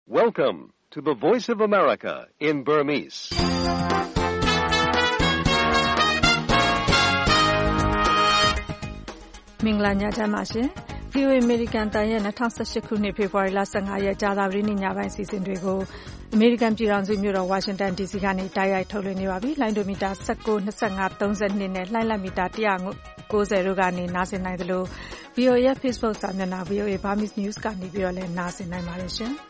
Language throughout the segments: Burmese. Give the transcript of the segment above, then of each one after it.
Welcome to the Voice of America in Burmese. ။မင်္ဂလာညချမ်းပါရှင်။ VOA American တန်ရဲ့2018ခုနှစ်ဖေဖော်ဝါရီလ15ရက်ကြာသပတေးနေ့ညပိုင်းအစီအစဉ်တွေကို American ပြည်ထောင်စုမြို့တော် Washington DC ကနေတိုက်ရိုက်ထုတ်လွှင့်နေပါပြီ။လိုင်းဒိုမီတာ19, 25, 32နဲ့လှိုင်းလက်မီတာ190တို့ကနေနားဆင်နိုင်သလို VOA ရဲ့ Facebook စာမျက်နှာ VOA Burmese News ကနေပြီးတော့လည်းနားဆင်နိုင်ပါတယ်ရှင်။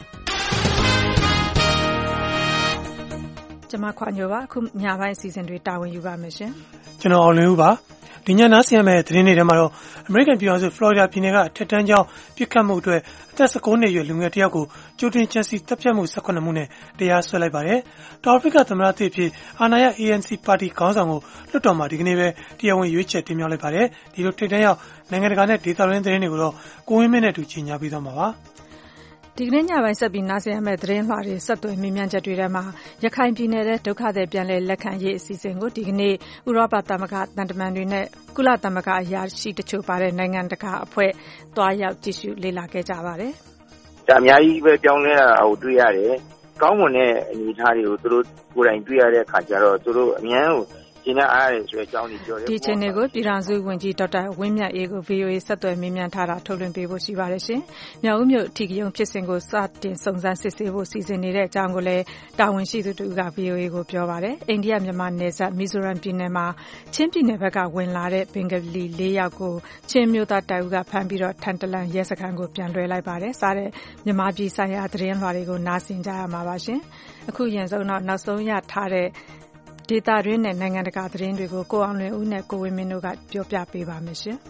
ကျွန်မခွာညိုပါအခုညပိုင်းအစီအစဉ်တွေတာဝန်ယူပါမယ်ရှင်။ကျွန်တော်အောင်လင်းဦးပါဒီညနားဆင်ရမယ့်သတင်းတွေထဲမှာတော့ American ပြည်ထောင်စု Florida ပြည်နယ်ကထက်တန်းကျောင်းပြစ်ခတ်မှုအတွက်အသက်19နှစ်အရွယ်လူငယ်တစ်ယောက်ကိုကြိုတင်ကြံစည်တပ်ဖြတ်မှု18မှုနဲ့တရားစွဲလိုက်ပါတယ်။တောင်အာဖရိကသမ္မတသစ်အဖြစ်အာဏာရ ANC ပါတီခေါင်းဆောင်ကိုလွှတ်တော်မှာဒီကနေ့ပဲတရားဝင်ရွေးချယ်တင်မြှောက်လိုက်ပါတယ်။ဒီလိုထိပ်တန်းရောက်နိုင်ငံတကာနဲ့ဒေသတွင်းသတင်းတွေကိုတော့ကိုဝင်းမင်းနဲ့အတူကြီးညာပြီးသွားမှာပါ။ဒီကနေ့ညပိုင်းဆက်ပြီးနားဆင်ရမယ့်သတင်းလွှာတွေဆက်သွယ်မြင်မြန်ချက်တွေထဲမှာရခိုင်ပြည်နယ်ရဲ့ဒုက္ခသည်ပြန်လည်လက်ခံရေးအစီအစဉ်ကိုဒီကနေ့ဥရောပသမဂ္ဂတန်တမန်တွေနဲ့ကုလသမဂ္ဂအရာရှိတချို့ပါတဲ့နိုင်ငံတကာအဖွဲ့တွားရောက်ကြည့်ရှုလေ့လာခဲ့ကြပါတယ်။ဒါအများကြီးပဲပြောင်းလဲတာကိုတွေ့ရတယ်။ကောင်းမွန်တဲ့အနေအထားတွေကိုသူတို့ကိုယ်တိုင်တွေ့ရတဲ့အခါကျတော့သူတို့အများကိုကျင်းအားရတယ်ဆိုတဲ့အကြောင်းတွေပြောတယ်။ဒီချိန်တွေကိုပြည်ထောင်စုဝန်ကြီးဒေါက်တာဝင်းမြတ်အေးကို VOA ဆက်သွယ်မေးမြန်းထားတာထုတ်လွှင့်ပေးဖို့ရှိပါတယ်ရှင်။မြောက်ဦးမြို့ထီကယုံဖြစ်စဉ်ကိုစတင်စုံစမ်းစစ်ဆေးဖို့စီစဉ်နေတဲ့အကြောင်းကိုလည်းတာဝန်ရှိသူတို့က VOA ကိုပြောပါတယ်။အိန္ဒိယမြန်မာနယ်စပ်မီဇိုရမ်ပြည်နယ်မှာချင်းပြည်နယ်ဘက်ကဝင်လာတဲ့ဘင်္ဂလီ4ယောက်ကိုချင်းမျိုးသားတပ်ဦးကဖမ်းပြီးတော့ထန်တလန်ရဲစခန်းကိုပြန်လွှဲလိုက်ပါတယ်။စားတဲ့မြန်မာပြည်ဆိုင်ရာသတင်းလွှာတွေကိုနားဆင်ကြရမှာပါရှင်။အခုရင်ဆုံးတော့နောက်ဆုံးရထားတဲ့ဒေတာရင်းနဲ့နိုင်ငံတကာသတင်းတွေကိုကိုအောင်လွင်ဦးနဲ့ကိုဝင်းမင်းတို့ကပြောပြပေးပါမယ်ရှင်။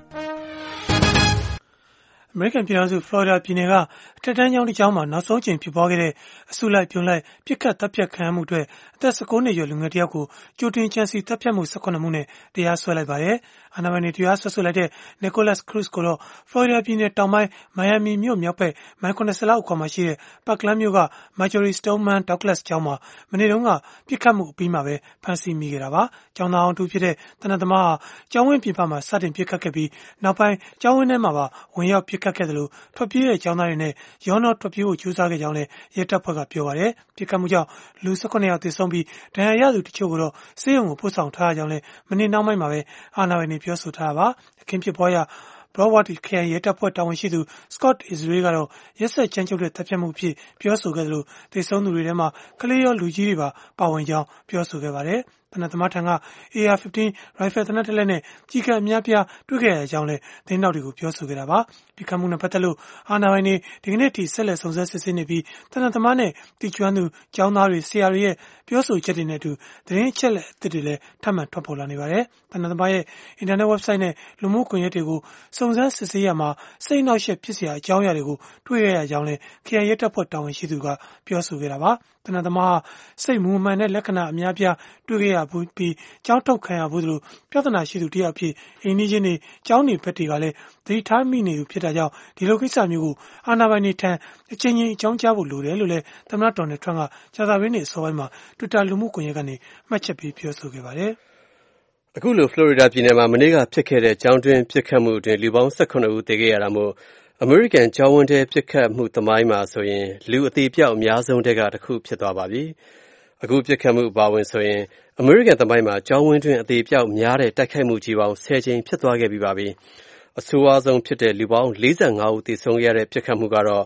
American ပြည်ထောင်စု Florida ပြည်နယ်ကအထက်တန်းကျောင်းတစ်ကျောင်းမှာနောက်ဆုံးချိန်ဖြစ်ပွားခဲ့တဲ့အစုလိုက်ပြုံလိုက်ပြစ်ခတ်တပ်ဖြတ်ခံရမှုအတွက်အသက်19နှစ်အရွယ်လူငယ်တစ်ယောက်ကိုကြိုတင်ကြံစည်တပ်ဖြတ်မှု18မှုနဲ့တရားစွဲလိုက်ပါတယ်။အာဏာပိုင်တွေတရားစွဲဆိုလိုက်တဲ့ Nicholas Cruz ကိုတော့ Florida ပြည်နယ်တောင်ပိုင်း Miami မြို့မြောက်ဘက်မိုင်80လောက်အကွာမှာရှိတဲ့ Parkland မြို့က Marjory Stoneman Douglas ကျောင်းမှာမနေ့တုန်းကပြစ်ခတ်မှုအပြီးမှာပဲဖမ်းဆီးမိခဲ့တာပါ။ကျောင်းသားအောင်တူဖြစ်တဲ့တနတ်သမားဟာကျောင်းဝင်းပြင်ပမှာစတင်ပြစ်ခတ်ခဲ့ပြီးနောက်ပိုင်းကျောင်းဝင်းထဲမှာပါဝင်ရောက်ပြစ်ခတ်ခဲ့တယ်လို့ထွက်ပြေးတဲ့ကျောင်းသားတွေနဲ့ရောနှောထွက်ပြေးဖို့ကြိုးစားခဲ့ကြောင်းလည်းရဲတပ်ဖွဲ့ကပြောပါတယ်။ပြစ်ခတ်မှုကြောင့်လူ18ယောက်သေဆုံးပြီးဒဏ်ရာရသူတချို့ကိုတော့ဆေးရုံကိုပို့ဆောင်ထားကြောင်းလည်းမနေ့နောက်ပိုင်းမှာပဲအာဏာပိုင်တွေပြောဆိုထားတာပါ။အခင်းဖြစ်ပွားရာBroward ခရိုင်ရဲတပ်ဖွဲ့တာဝန်ရှိသူ Scott Israel ကတော့ရက်ဆက်ကြမ်းကြုတ်တဲ့တပ်ဖြတ်မှုအဖြစ်ပြောဆိုခဲ့တယ်လို့သေဆုံးသူတွေထဲမှာကလေးရောလူကြီးတွေပါဝင်ကြောင်းပြောဆိုခဲ့ပါတယ်။တနတ်သမားထံက AR-15 ရိုင်ဖယ်သေနတ်တစ်လက်နဲ့ကြီးကပ်အများပြားတွေ့ခဲ့ရကြောင်းလည်းသတင်းတောက်တွေကိုပြောဆိုခဲ့တာပါ။ပြစ်ခတ်မှုနဲ့ပတ်သက်လို့အာဏာပိုင်တွေဒီကနေ့ထိဆက်လက်စုံစမ်းစစ်ဆေးနေပြီးတနတ်သမားနဲ့တီကျွမ်းသူကျောင်းသားတွေဆရာတွေရဲ့ပြောဆိုချက်တွေနဲ့အတူသတင်းအချက်လက်အသစ်တွေလည်းထပ်မံထွက်ပေါ်လာနေပါတယ်။တနတ်သမားရဲ့အင်တာနက် website နဲ့လူမှုကွန်ရက်တွေကိုစုံစမ်းစစ်ဆေးရမှာစိတ်နှောက်ယှက်ဖြစ်စရာအကြောင်းအရာတွေကိုတွေ့ရကြောင်းလည်းခရိုင်ရဲတပ်ဖွဲ့တာဝန်ရှိသူကပြောဆိုခဲ့တာပါ။တနတ်သမားစိတ်မူမှန်တဲ့လက္ခဏာအများပြားတွေ့ခဲ့ရပြီးကြောင်းထုတ်ခံရဘူးလို့ပြဿနာရှိသူတယောက်အဖြစ်အိန္ဒိချင်းတွေကျောင်းနေဘက်တွေကလည်းသတိထားမိနေသူဖြစ်တာကြောင့်ဒီလိုကိစ္စမျိုးကိုအာဏာပိုင်တွေထံအချင်းချင်းအကြောင်းကြားဖို့လိုတယ်လို့လည်းသမ္မတဒေါ်နယ်ထရန့်ကကြာသပတေးနေ့အစောပိုင်းမှာ Twitter လူမှုကွန်ရက်ကနေမှတ်ချက်ပေးပြောဆိုခဲ့ပါတယ်။အခုလို Florida ပြည်နယ်မှာမနေ့ကဖြစ်ခဲ့တဲ့ကျောင်းတွင်းပစ်ခတ်မှုအတွင်းလူပေါင်း18ဦးသေခဲ့ရတာမို့American ကျောင်းဝန်းထဲပစ်ခတ်မှုသမိုင်းမှာဆိုရင်လူအသေးပြောက်အများဆုံးတဲ့ကတစ်ခုဖြစ်သွားပါပြီ။အခုပစ်ခတ်မှုအပါအဝင်ဆိုရင်American သမိုင်းမှာကျောင်းဝန်းတွင်အသေးပြောက်များတဲ့တိုက်ခိုက်မှုကြီးပေါင်း10ကြိမ်ဖြစ်သွားခဲ့ပြီးပါပြီ။အဆိုးအဆုံးဖြစ်တဲ့လူပေါင်း45ဦးသေဆုံးခဲ့ရတဲ့ပစ်ခတ်မှုကတော့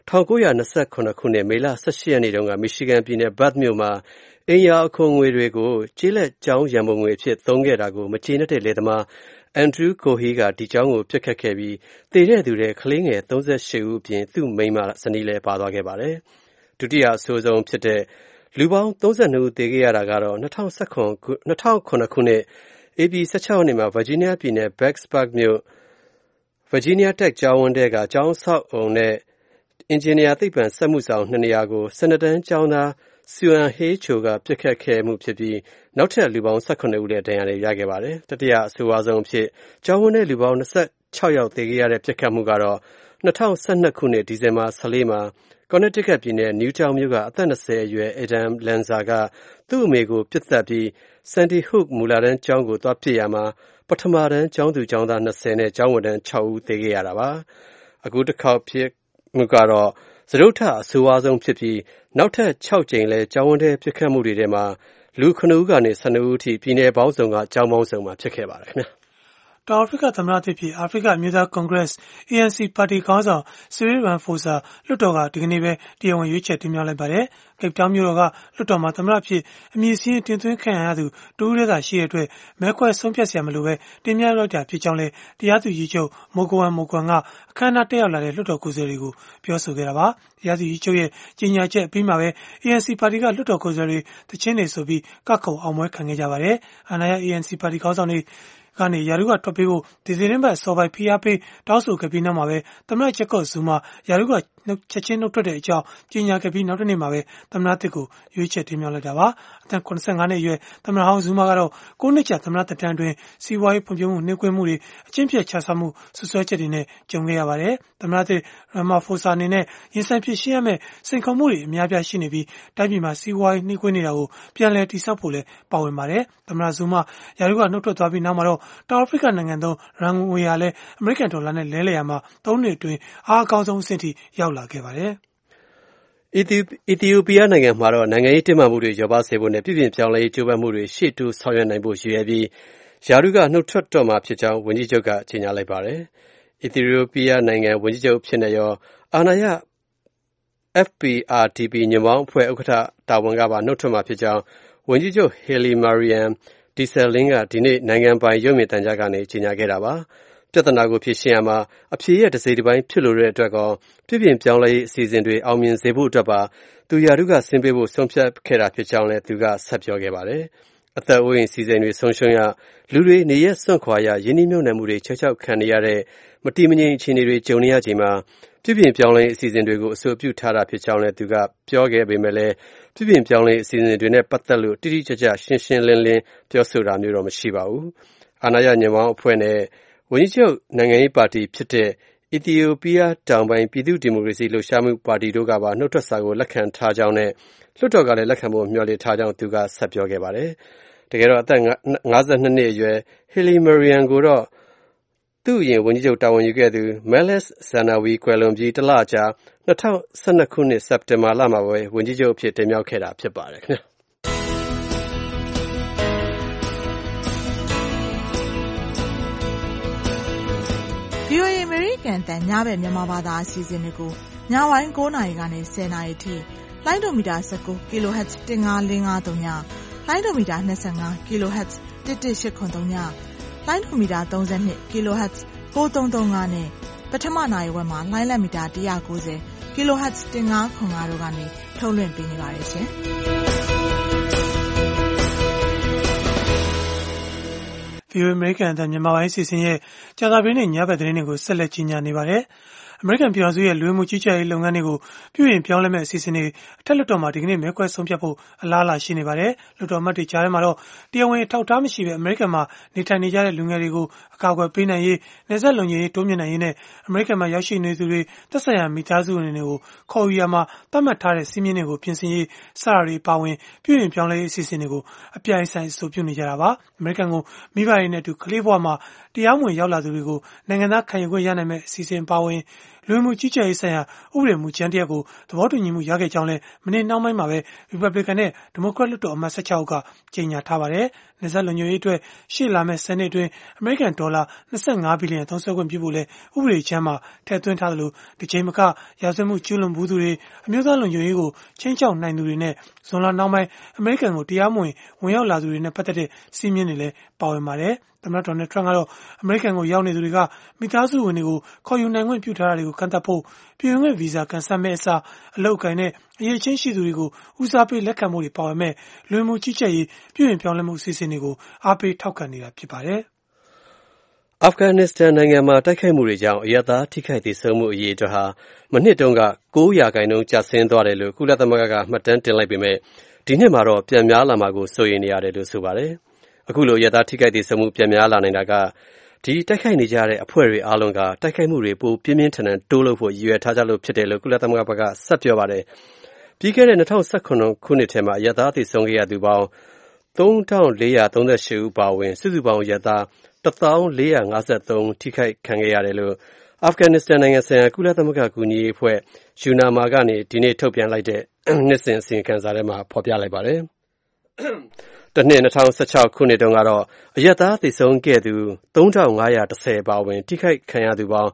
1929ခုနှစ်မေလ18ရက်နေ့တုန်းကမီရှီဂန်ပြည်နယ်ဘတ်မြို့မှာအိမ်ယာအခွန်ငွေတွေကိုကျေးလက်ကျောင်းရန်ပုံငွေအဖြစ်သုံးခဲ့တာကိုမကျေနပ်တဲ့လယ်သမားAndrew Cohey ကဒီကျောင်းကိုပြစ်ခတ်ခဲ့ပြီးသေတဲ့သူတွေကလေးငယ်38ဦးအပြင်သူ့မိန်းမဇနီးလည်းပါသွားခဲ့ပါတယ်။ဒုတိယအဆိုးဆုံးဖြစ်တဲ့လူပေါင်း32ဦးသေခဲ့ရတာကတော့2009ခုနှစ် AP 16ရက်နေ့မှာ Virginia ပြည်နယ် Blacksburg မြို့ Virginia Tech ကျောင်းဝန်းထဲကကျောင်းဆောက်အုံနဲ့အင်ဂျင်နီယာသိပ္ပံစက်မှုဆောင်2နေရာကို12တန်းကျောင်းသားSuan Hei Cho ကပြစ်ခတ်ခဲ့မှုဖြစ်ပြီးနောက်ထပ်လူပေါင်း18ဦးလည်းဒဏ်ရာတွေရခဲ့ပါတယ်။တတိယအဆိုးအဆုံးအဖြစ်ကျောင်းဝန်းထဲလူပေါင်း26ယောက်သေခဲ့ရတဲ့ပြစ်ခတ်မှုကတော့2012ခုနှစ်ဒီဇင်ဘာ14မှာConnecticut ပြည်နယ် Newtown မြို့ကအသက်20အရွယ် Adam Lanza ကသူ့အမေကိုပြစ်သတ်ပြီး Sandy Hook မူလတန်းကျောင်းကိုသွားပစ်ရမှာပထမတန်းကျောင်းသူကျောင်းသား20နဲ့ကျောင်းဝန်ထမ်း6ဦးသေခဲ့ရတာပါ။အခုတစ်ခေါက်ဖြစ်မှုကတော့စတုတ္ထအဆိုးဝါးဆုံးဖြစ်ပြီးနောက်ထပ်6ကြိမ်လဲကျောင်းဝန်းထဲပစ်ခတ်မှုတွေထဲမှာလူ9ဦးကနေ12ဦးအထိပြည်နယ်ပေါင်းစုံကကျောင်းပေါင်းစုံမှာဖြစ်ခဲ့ပါတယ်ခင်ဗျာတောင်အာဖရိကသမ္မတသစ်ဖြစ်အာဖရိကအမျိုးသားကွန်ဂရက် ANC ပါတီခေါင်းဆောင် Cyril Ramaphosa လွှတ်တော်ကဒီကနေ့ပဲတရားဝင်ရွေးချယ်တင်မြှောက်လိုက်ပါတယ်။ Cape Town မြို့တော်ကလွှတ်တော်မှာသမ္မတဖြစ်အမည်စရင်းတင်သွင်းခံရသူတဦးတည်းသာရှိတဲ့အတွက်မဲခွဲဆုံးဖြတ်စရာမလိုပဲတင်မြှောက်လိုက်တာဖြစ်ကြောင်းလည်းတရားသူကြီးချုပ် Mogoeng Mogoeng ကအခမ်းအနားတက်ရောက်လာတဲ့လွှတ်တော်ကိုယ်စားလှယ်တွေကိုပြောဆိုခဲ့တာပါ။တရားသူကြီးချုပ်ရဲ့ကြေညာချက်အပြီးမှာပဲ ANC ပါတီကလွှတ်တော်ကိုယ်စားလှယ်တွေတချင်းတွေဆိုပြီးကခုန်အောင်ပွဲခံခဲ့ကြပါတယ်။အာဏာရ ANC ပါတီခေါင်းဆောင်တွေကနေရာထူးကထွက်ပေးဖို့ဒီသီတင်းပတ်စောပိုင်းဖိအားပေးတောင်းဆိုခဲ့ပြီးနောက်မှာပဲသမ္မတဂျက်ကော့ဇူမာရာထူးကချက်ချင်းနှုတ်ထွက်တဲ့အကြောင်းကြေညာခဲ့ပြီးနောက်တစ်နေ့မှာပဲသမ္မတသစ်ကိုရွေးချယ်တင်မြှောက်လိုက်တာပါအသက်85နှစ်အရွယ်သမ္မတဟောင်းဇူမာကတော့9နှစ်ကြာသမ္မတသက်တမ်းအတွင်းစီးပွားရေးဖွံ့ဖြိုးမှုနှိမ်ကွင်းမှုတွေအကျင့်ပြတ်ခြစားမှုဆွဆွဲချက်တွေနဲ့ကြုံခဲ့ရပါတယ်သမ္မတသစ်Ramaphosaအနေနဲ့ရင်ဆိုင်ဖြစ်ရှင်းရမယ့်စိန်ခေါ်မှုတွေအများပြားရှိနေပြီးတိုင်းပြည်မှာစီးပွားရေးနှိမ်ကွင်းနေတာကိုပြန်လည်တည်ဆောက်ဖို့လည်းပါဝင်ပါတယ်သမ္မတဇူမာရာထူးကနှုတ်ထွက်သွားပြီးနောက်မှာတော့တောင်အာဖရိကနိုင်ငံသုံးရန်ငွေဟာလည်းအမေရိကန်ဒေါ်လာနဲ့လဲလှယ်ရာမှာ3နှစ်အတွင်းအားအကောင်းဆုံးအဆင့်ထိရောက်လာခဲ့ပါတယ်။အီသီယိုးပီးယားနိုင်ငံမှာတော့နိုင်ငံရေးတင်းမာမှုတွေလျော့ပါးစေဖို့နဲ့ပြည်ပြင်ပြောင်းလဲရေးကြိုးပမ်းမှုတွေရှေ့တိုးဆောင်ရွက်နိုင်ဖို့ရည်ရွယ်ပြီးရာထူးကနှုတ်ထွက်တော့မှာဖြစ်ကြောင်းဝန်ကြီးချုပ်ကကြေညာလိုက်ပါတယ်။အီသီယိုးပီးယားနိုင်ငံဝန်ကြီးချုပ်ဖြစ်နေရောအာဏာရ FPRDP ညွန့်ပေါင်းအဖွဲ့ဥက္ကဋ္ဌတာဝန်ကပါနှုတ်ထွက်မှာဖြစ်ကြောင်းဝန်ကြီးချုပ် Hailemariam Desalegn ကဒီနေ့နိုင်ငံပိုင်ရုပ်မြင်သံကြားကနေကြေညာခဲ့တာပါ။ပြဿနာကိုဖြေရှင်းရမှာအဖြေရဲ့တစ်စိတ်တစ်ပိုင်းဖြစ်လို့တဲ့အတွက်ကောပြည်ပြင်ပြောင်းလဲရေးအစီအစဉ်တွေအောင်မြင်စေဖို့အတွက်ပါသူရာထူးကဆင်းပေးဖို့ဆုံးဖြတ်ခဲ့တာဖြစ်ကြောင်းလည်းသူကဆက်ပြောခဲ့ပါတယ်။အသက်အိုးအိမ်စီစဉ်တွေဆုံးရှုံးရလူတွေနေရက်စွန့်ခွာရယင်းနှိမ့်ညွန့်နယ်မှုတွေချက်ချောက်ခံနေရတဲ့မတည်မငြိမ်အခြေအနေတွေကြုံနေရချိန်မှာပြည်ပြင်ပြောင်းလဲရေးအစီအစဉ်တွေကိုအဆိုပြုထားတာဖြစ်ကြောင်းလည်းသူကပြောခဲ့ပေမဲ့လည်းပြည်ပြင်ပြောင်းလဲရေးအစီအစဉ်တွေနဲ့ပတ်သက်လို့တိတိကျကျရှင်းရှင်းလင်းလင်းပြောဆိုတာမျိုးတော့မရှိပါဘူး။အာဏာရညွန့်ပေါင်းအဖွဲ့နဲ့ဝန်ကြီးချုပ်နိုင်ငံရေးပါတီဖြစ်တဲ့အီသီယိုးပီးယားတောင်ပိုင်းပြည်သူ့ဒီမိုကရေစီလှုပ်ရှားမှုပါတီတို့ကပါနှုတ်ထွက်စာကိုလက်ခံထားကြောင်းနဲ့လွှတ်တော်ကလည်းလက်ခံဖို့မျှော်လင့်ထားကြောင်းသူကဆက်ပြောခဲ့ပါတယ်။တကယ်တော့အသက်52နှစ်အရွယ် Hailemariam ကိုတော့သူ့အရင်ဝန်ကြီးချုပ်တာဝန်ယူခဲ့သူ Meles Zenawi ကွယ်လွန်ပြီးတစ်လကြာ2012ခုနှစ်စက်တင်ဘာလမှာပဲဝန်ကြီးချုပ်အဖြစ်တင်မြှောက်ခဲ့တာဖြစ်ပါတယ်ခင်ဗျာ VOA အမေရိကန်တန်ညဘက်မြန်မာဘာသာအစီအစဉ်တွေကိုညဝိုင်း9:00 နာရီကနေ10:00 နာရီထိလိုင်းဒိုမီတာ19 kHz 15553ညလိုင်းဒိုမီတာ25 kHz 11883ညလိုင်းဒိုမီတာ32 kHz 9335နဲ့ပထမနိုင်ဝက်မှာလိုင်းလက်မီတာ190 kHz 1505တို့ကနေထုတ်လွှင့်ပေးနေပါတယ်ရှင်။ VOA အမေရိကန်အသံမြန်မာပိုင်းအစီအစဉ်ရဲ့ကြာသပတေးနေ့ညဘက်သတင်းတွေကိုဆက်လက်ကြီးညာနေပါတယ်။အမေရိကန်ပြည်ထောင်စုရဲ့လူဝင်မှုကြီးကြပ်ရေးလုပ်ငန်းတွေကိုပြုပြင်ပြောင်းလဲမဲ့အစီအစဉ်တွေအထက်လွှတ်တော်မှာဒီကနေ့မဲခွဲဆုံးဖြတ်ဖို့အလားအလာရှိနေပါတယ်။လွှတ်တော်အမတ်တွေကြားထဲမှာတော့တရားဝင်အထောက်အထားမရှိဘဲအမေရိကန်မှာနေထိုင်နေကြတဲ့လူငယ်တွေကိုအကာအကွယ်ပေးနိုင်ရေးနယ်စပ်လုံခြုံရေးတိုးမြှင့်နိုင်ရေးနဲ့အမေရိကန်မှာရောက်ရှိနေသူတွေသက်ဆိုင်ရာမိသားစုဝင်တွေကိုခေါ်ယူရမှာသတ်မှတ်ထားတဲ့စည်းမျဉ်းတွေကိုပြင်ဆင်ရေးစတာတွေပါဝင်ပြုပြင်ပြောင်းလဲရေးအစီအစဉ်တွေကိုအပြိုင်ဆိုင်အဆိုပြုနေကြတာပါ။အမေရိကန်ကိုမိဘတွေနဲ့အတူကလေးဘဝမှာတရားမဝင်ရောက်လာသူတွေကိုနိုင်ငံသားခံယူခွင့်ရနိုင်မဲ့အစီအစဉ်ပါဝင်လူမှုကြီးကြပ်ရေးဆိုင်ရာဥပဒေမူကြမ်းတရပ်ကိုသဘောတူညီမှုရခဲ့ကြောင်းလည်းမနေ့နှောင်းပိုင်းမှာပဲ Republican နဲ့ Democrat လွှတ်တော်အမတ်16ဦးကကြေညာထားပါတယ်။နယ်စပ်လုံခြုံရေးအတွက်ရှေ့လာမယ့်10နှစ်အတွင်းအမေရိကန်ဒေါ်လာ25ဘီလီယံသုံးစွဲခွင့်ပြုဖို့လည်းဥပဒေချမ်းမှာထည့်သွင်းထားသလိုဒီချိန်မကရာဇဝတ်မှုကျူးလွန်မှုသူတွေအမျိုးသားလုံခြုံရေးကိုချင်းချောက်နိုင်သူတွေနဲ့ဇွန်လနောက်ပိုင်းအမေရိကန်ကိုတရားမဝင်ဝင်ရောက်လာသူတွေနဲ့ပတ်သက်တဲ့စည်းမျဉ်းတွေလည်းပါဝင်ပါတယ်။သမ္မတဒေါ်နယ်ထရန့်ကတော့အမေရိကန်ကိုရောက်နေသူတွေကမိသားစုဝင်တွေကိုခေါ်ယူနိုင်ခွင့်ပြုထားတာတွေကိုကန့်သတ်ဖို့ပြည်ဝင်ခွင့်ဗီဇာကန်ဆယ်မဲ့အစားအလုပ်အကိုင်နဲ့အရေးချင်းရှိသူတွေကိုဦးစားပေးလက်ခံမှုတွေပါဝင်မဲ့လူမှုကြီးကြပ်ရေးပြည်ဝင်ပြောင်းလဲမှုအစီအစဉ်တွေကိုအားပေးထောက်ခံနေတာဖြစ်ပါတယ်အာဖဂန်နစ္စတန်နိုင်ငံမှာတိုက်ခိုက်မှုတွေကြောင့်အရပ်သားထိခိုက်ဒေဆုံးမှုအရေးအတွက်ဟာမနှစ်တုန်းက9%ကျဆင်းသွားတယ်လို့ကုလသမဂ္ဂကမှတ်တမ်းတင်လိုက်ပေမဲ့ဒီနှစ်မှာတော့ပြန်များလာမှာကိုစိုးရိမ်နေရတယ်လို့ဆိုပါတယ်။အခုလိုအရပ်သားထိခိုက်ဒေဆုံးမှုပြန်များလာနိုင်တာကဒီတိုက်ခိုက်နေကြတဲ့အဖွဲ့တွေအားလုံးကတိုက်ခိုက်မှုတွေပိုပြင်းပြင်းထန်ထန်တိုးလုပ်ဖို့ရည်ရွယ်ထားကြလို့ဖြစ်တယ်လို့ကုလသမဂ္ဂဘက်ကဆက်ပြောပါတယ်။ပြီးခဲ့တဲ့2019ခုနှစ်ထဲမှာအရပ်သားဒေဆုံးခဲ့ရသူပေါင်း3438ဦးပါဝင်စုစုပေါင်းအရပ်သား1453ထိခိုက်ခံခဲ့ရတယ်လို့အာဖဂန်နစ္စတန်နိုင်ငံဆိုင်ရာကုလသမဂ္ဂကူညီရေးအဖွဲ့ယူနာမာကနေဒီနေ့ထုတ်ပြန်လိုက်တဲ့နှစ်စဉ်အစီရင်ခံစာထဲမှာဖော်ပြလိုက်ပါတယ်။တနှစ်2016ခုနှစ်တုန်းကတော့အရပ်သားသေဆုံးခဲ့သူ3510ပါဝင်ထိခိုက်ခံရသူပေါင်း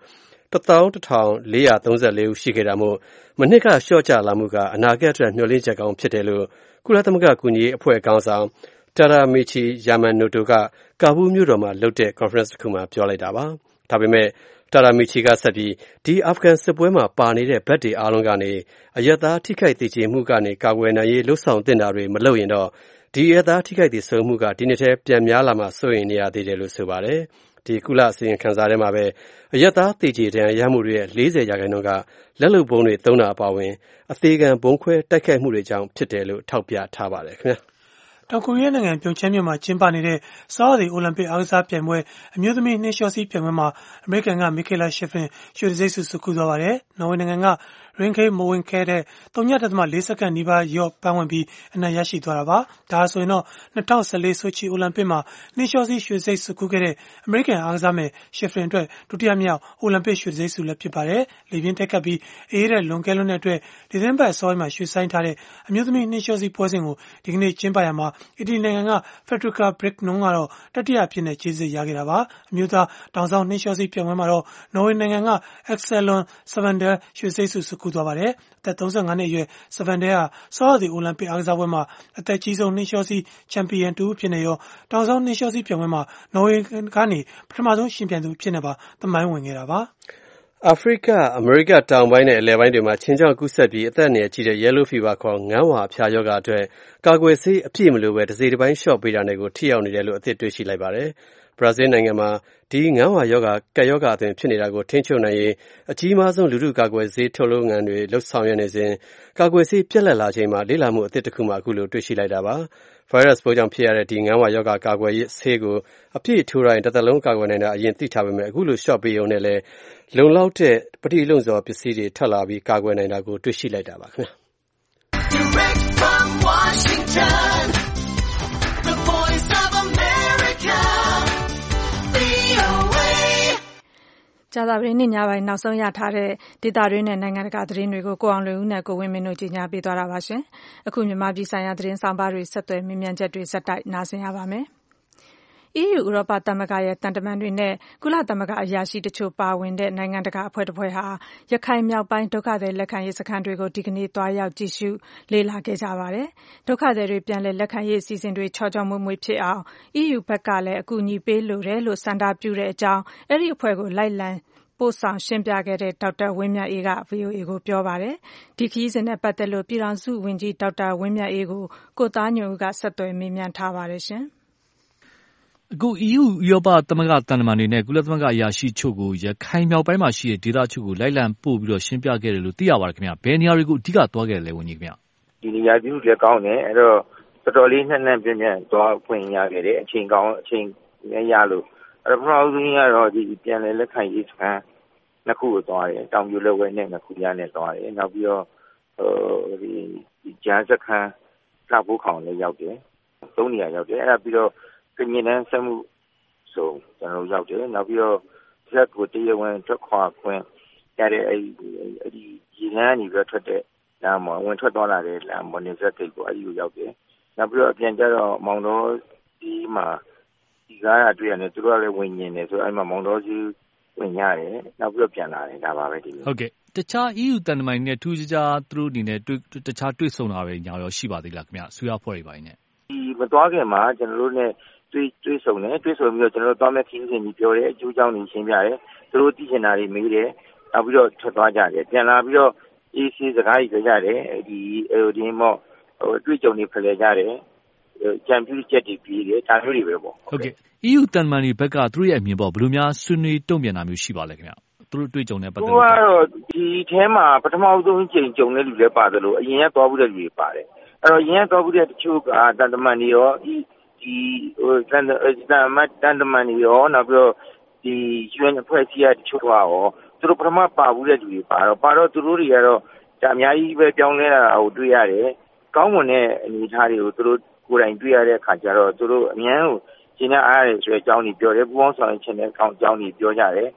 11434ဦးရှိခဲ့တာမို့မနှစ်ကလျှော့ချလာမှုကအနာဂတ်အတွက်မျှော်လင့်ချက်ကောင်းဖြစ်တယ်လို့ကုလသမဂ္ဂကူညီရေးအဖွဲ့ခေါင်းဆောင်Tadamichi Yamanoto ကကာဘူးမြို့တော်မှာလုပ်တဲ့ conference တစ်ခုမှာပြောလိုက်တာပါ။ဒါပေမဲ့Tadamichi ကဆက်ပြီးဒီအာဖဂန်စစ်ပွဲမှာပါနေတဲ့ဘက်တွေအားလုံးကနေအရပ်သားထိခိုက်သေကျေမှုကနေကာကွယ်နိုင်ရေးလှုံ့ဆော်တင်တာတွေမလုပ်ရင်တော့ဒီအရပ်သားထိခိုက်သေဆုံးမှုကဒီနှစ်ထဲပြန်များလာမှစိုးရိမ်နေရသေးတယ်လို့ဆိုပါတယ်။ဒီကုလအစီရင်ခံစာထဲမှာပဲအရပ်သားသေကျေဒဏ်ရာရမှုတွေရဲ့40%ကလက်လုပ်ဗုံးတွေသုံးတာအပါအဝင်အသေးခံဘုံခွဲတိုက်ခိုက်မှုတွေကြောင့်ဖြစ်တယ်လို့ထောက်ပြထားပါတယ်ခင်ဗျာ။တောင်ကိုရီးယားနိုင်ငံပြုံချမ်းမြို့မှာကျင်းပနေတဲ့ဆောင်းရာသီအိုလံပစ်အားကစားပြိုင်ပွဲအမျိုးသမီးနှင်းလျှောစီးပြိုင်ပွဲမှာအမေရိကန်ကမီကေလာရှက်ဖလင်ရွှေတံဆိပ်ဆုကူးသွားပါတယ်။နော်ဝေနိုင်ငံကရင်ခေးမဝင်ခဲတဲ့3.4 စက္ကန့်နီးပါးရော့ပန်းဝင်ပြီးအနိုင်ရရှိသွားတာပါ။ဒါဆိုရင်တော့2014ဆိုချီအိုလံပစ်မှာနှင်းလျှောစီးရွှေတံဆိပ်ဆုကူးခဲ့တဲ့အမေရိကန်အားကစားမယ်ရှက်ဖလင်အတွက်ဒုတိယမြောက်အိုလံပစ်ရွှေတံဆိပ်ဆုလည်းဖြစ်ပါတယ်။လေပြင်းတက်ခတ်ပြီးအေးတဲ့လွန်ကဲလွန်းတဲ့အတွက်ဒီသင်းပတ်အစောပိုင်းမှာရွှေဆိုင်ထားတဲ့အမျိုးသမီးနှင်းလျှောစီးပွဲစဉ်ကိုဒီကနေ့ကျင်းပရမှာအီတလီနိုင်ငံကFederica Brignone ကတော့တတိယအဖြစ်နဲ့ကျေးဇူးရခဲ့တာပါ။အမျိုးသားတောင်ဆောင်နှင်းလျှောစီးပြိုင်ပွဲမှာတော့နော်ဝေနိုင်ငံက Axelon Savander ရွှေတံဆိပ်ဆုကူးသွားပါတယ်။အသက်35နှစ်အရွယ် Savander ဟာဆောင်းရာသီအိုလံပစ်အားကစားပွဲမှာအသက်ကြီးဆုံးနှင်းလျှောစီးချန်ပီယံတူဖြစ်နေရောတောင်ဆောင်နှင်းလျှောစီးပြိုင်ပွဲမှာနော်ဝေကနေပထမဆုံးရှင်ပြိုင်သူဖြစ်နေပါသမိုင်းဝင်ခဲ့တာပါ။အာဖရိကအမေရိကတောင်ပိုင်းနဲ့အလယ်ပိုင်းတွေမှာချင်းချောက်ကူးစက်ပြီးအသက်အန္တရာယ်ကြီးတဲ့ Yellow Fever ခေါ်ငန်းဝါဖျားရောဂါအတွက်ကာကွယ်ဆေးအပြည့်မလိုပဲတစ်စိတ်တစ်ပိုင်းလျှော့ပေးတာတွေကိုထိရောက်နေတယ်လို့အသစ်တွေ့ရှိလိုက်ပါတယ်။ဘရာဇီးနိုင်ငံမှာဒီငန်းဝါရောဂါကပ်ရောဂါအသွင်ဖြစ်နေတာကိုထိန်းချုပ်နိုင်ရေးအကြီးမားဆုံးလူထုကာကွယ်ဆေးထုတ်လုပ်ငန်းတွေလှုပ်ဆောင်ရနေစဉ်ကာကွယ်ဆေးပြတ်လတ်လာချိန်မှာလေ့လာမှုအသစ်တစ်ခုမှအခုလိုတွေ့ရှိလိုက်တာပါ။ဗိုင်းရပ်စ်ပိုးကြောင့်ဖြစ်ရတဲ့ဒီငန်းဝါရောဂါကာကွယ်ဆေးကိုအပြည့်ထိုးတိုင်းတစ်သက်လုံးကာကွယ်နိုင်တာအရင်သိထားပေမဲ့အခုလိုရှော့ပေးုံနဲ့လည်းလုံလောက်တဲ့ပဋိလုံစော်ပစ္စည်းတွေထွက်လာပြီးကာကွယ်နိုင်တာကိုတွေ့ရှိလိုက်တာပါခင်ဗျာ။ Direct from Washington, the voice of America, VOA ကြာသပတေးနေ့ညပိုင်းနောက်ဆုံးရထားတဲ့ဒေသတွင်းနဲ့နိုင်ငံတကာသတင်းတွေကိုကိုအောင်လွင်ဦးနဲ့ကိုဝင်းမင်းတို့ကြီးညာပေးသွားတာပါရှင်။အခုမြန်မာပြည်ဆိုင်ရာသတင်းဆောင်ပါတွေဆက်သွယ်မြင်မြန်ချက်တွေဇက်တိုက်နားဆင်ရပါမယ်။ EU ဥရောပသမဂ္ဂရဲ့တန်တမန်တွေနဲ့ကုလသမဂ္ဂအရာရှိတချို့ပါဝင်တဲ့နိုင်ငံတကာအဖွဲ့တစ်ဖွဲ့ဟာရခိုင်မြောက်ပိုင်းဒုက္ခသည်လက်ခံရေးစခန်းတွေကိုဒီကနေ့သွားရောက်ကြည့်ရှုလေ့လာခဲ့ကြပါတယ်။ဒုက္ခသည်တွေပြန်လည်လက်ခံရေးအစီအစဉ်တွေချောချောမွေ့မွေ့ဖြစ်အောင် EU ဘက်ကလည်းအကူအညီပေးလိုတယ်လို့ဆန္ဒပြုတဲ့အကြောင်းအဲ့ဒီအဖွဲ့ကိုလိုက်လံပို့ဆောင်ရှင်းပြခဲ့တဲ့ဒေါက်တာဝင်းမြတ်အေးက VOA ကိုပြောပါတယ်။ဒီခရီးစဉ်နဲ့ပတ်သက်လို့ပြည်ထောင်စုဝန်ကြီးဒေါက်တာဝင်းမြတ်အေးကိုကိုသားညွန့်ဦးကဆက်သွယ်မေးမြန်းထားပါတယ်ရှင်။အခု EU ဥရောပသမဂ္ဂတန်တမန်တွေနဲ့ကုလသမဂ္ဂအရာရှိချုပ်ကိုရခိုင်မြောက်ပိုင်းမှာရှိတဲ့ဒေသချုပ်ကိုလိုက်လံပို့ပြီးတော့ရှင်းပြခဲ့တယ်လို့သိရပါတယ်ခင်ဗျ။ဘယ်နေရာတွေကိုအဓိကသွားခဲ့တယ်လဲဝန်ကြီးခင်ဗျ။ဒီနေရာကြီးလည်းကောင်းတယ်အဲ့တော့တော်တော်လေးနှံ့ပြင်းပြင်းသွားဖွင့်ရခဲ့တယ်အချိန်ကောင်းအချိန်ရလို့အဲ့တော့ပထမဆုံးကတော့ဒီပြန်လည်လက်ခံရေးစခန်းနှစ်ခုကိုသွားတယ်တောင်ပြိုလက်ဝဲနဲ့နှစ်ခုရနဲ့သွားတယ်နောက်ပြီးတော့ဒီဂျန်စခန်းလှဖို့ခေါင်လည်းရောက်တယ်သုံးနေရာရောက်တယ်အဲ့ဒါပြီးတော့ကညင်တန်းဆက်မှုဆိုကျွန်တော်ရောက်တယ်နောက်ပြီးတော့ဇက်ကိုတရားဝင်ထွက်ခွာခွင့်ရတဲ့အဲ့ဒီရင်းနှန်းကြီးပဲထွက်တဲ့လမ်းမှာဝင်ထွက်သွားလာတဲ့လမ်းမော်နေဇက်ကိတ်ကိုအဲ့ဒီကိုရောက်တယ်နောက်ပြီးတော့ပြန်ကြတော့မောင်တော်ဒီမှာဒီကားရတွေ့ရတယ်သူတို့ကလည်းဝင်ညင်တယ်ဆိုအဲ့မှာမောင်တော်ကြီးဝင်ရတယ်နောက်ပြီးတော့ပြန်လာတယ်ဒါပါပဲဒီလိုဟုတ်ကဲ့တခြား EU တန်တမန်တွေနဲ့ထူးခြားသူတို့အနေနဲ့တခြားတွေ့ဆုံတာပဲညာရောရှိပါသေးလားခင်ဗျဆွေးရဖွဲ့တွေပါနေဒီမသွားခင်မှာကျွန်တော်တို့ ਨੇ တွေ့ဆုံတယ်တွေ့ဆုံပြီးတော့ကျွန်တော်တို့သွားမဲ့ခင်းစဉ်ကြီးပြောတယ်အကျိုးကြောင့်နေရှင်းပြတယ်သူတို့သိချင်တာတွေမေးတယ်နောက်ပြီးတော့ထွက်သွားကြတယ်ပြန်လာပြီးတော့ AC စကားကြီးပြောကြတယ်ဒီမော့တွေ့ကြုံနေဖလှယ်ကြတယ်ကြံပြူချက်တွေပြီးတယ်ဒါမျိုးတွေပဲပေါ့ဟုတ်ကဲ့ EU တန်မန်တွေဘက်ကသူတို့ရဲ့အမြင်ပေါ့ဘယ်လိုများဆွေးနွေးတုံ့ပြန်တာမျိုးရှိပါလဲခင်ဗျသူတို့တွေ့ကြုံတဲ့ပတ်သက်လို့ကတော့ဒီထဲမှာပထမဆုံးချိန်ကြုံတဲ့လူလည်းပါတယ်လို့အရင်ကသွားဘူးတဲ့လူတွေပါတယ်အဲ့တော့အရင်ကသွားဘူးတဲ့တချို့ကတန်တမန်တွေရောဒီတန်တမန်တွေရောနောက်ပြီးတော့ဒီ UN အဖွဲ့အစည်းကတချို့ကရောသူတို့ပထမပါဘူးတဲ့လူတွေပါတော့သူတို့တွေကတော့ဒါအများကြီးပဲပြောင်းလဲတာကိုတွေ့ရတယ်ကောင်းမွန်တဲ့အနေအထားတွေကိုသူတို့ကိုယ်တိုင်တွေ့ရတဲ့အခါကျတော့သူတို့အများကိုရှင်းရအားရတယ်ဆိုတဲ့အကြောင်းကြီးပြောတယ်ပူပေါင်းဆောင်ရွက်ခြင်းတဲ့အကြောင်းကြီးပြောကြတယ်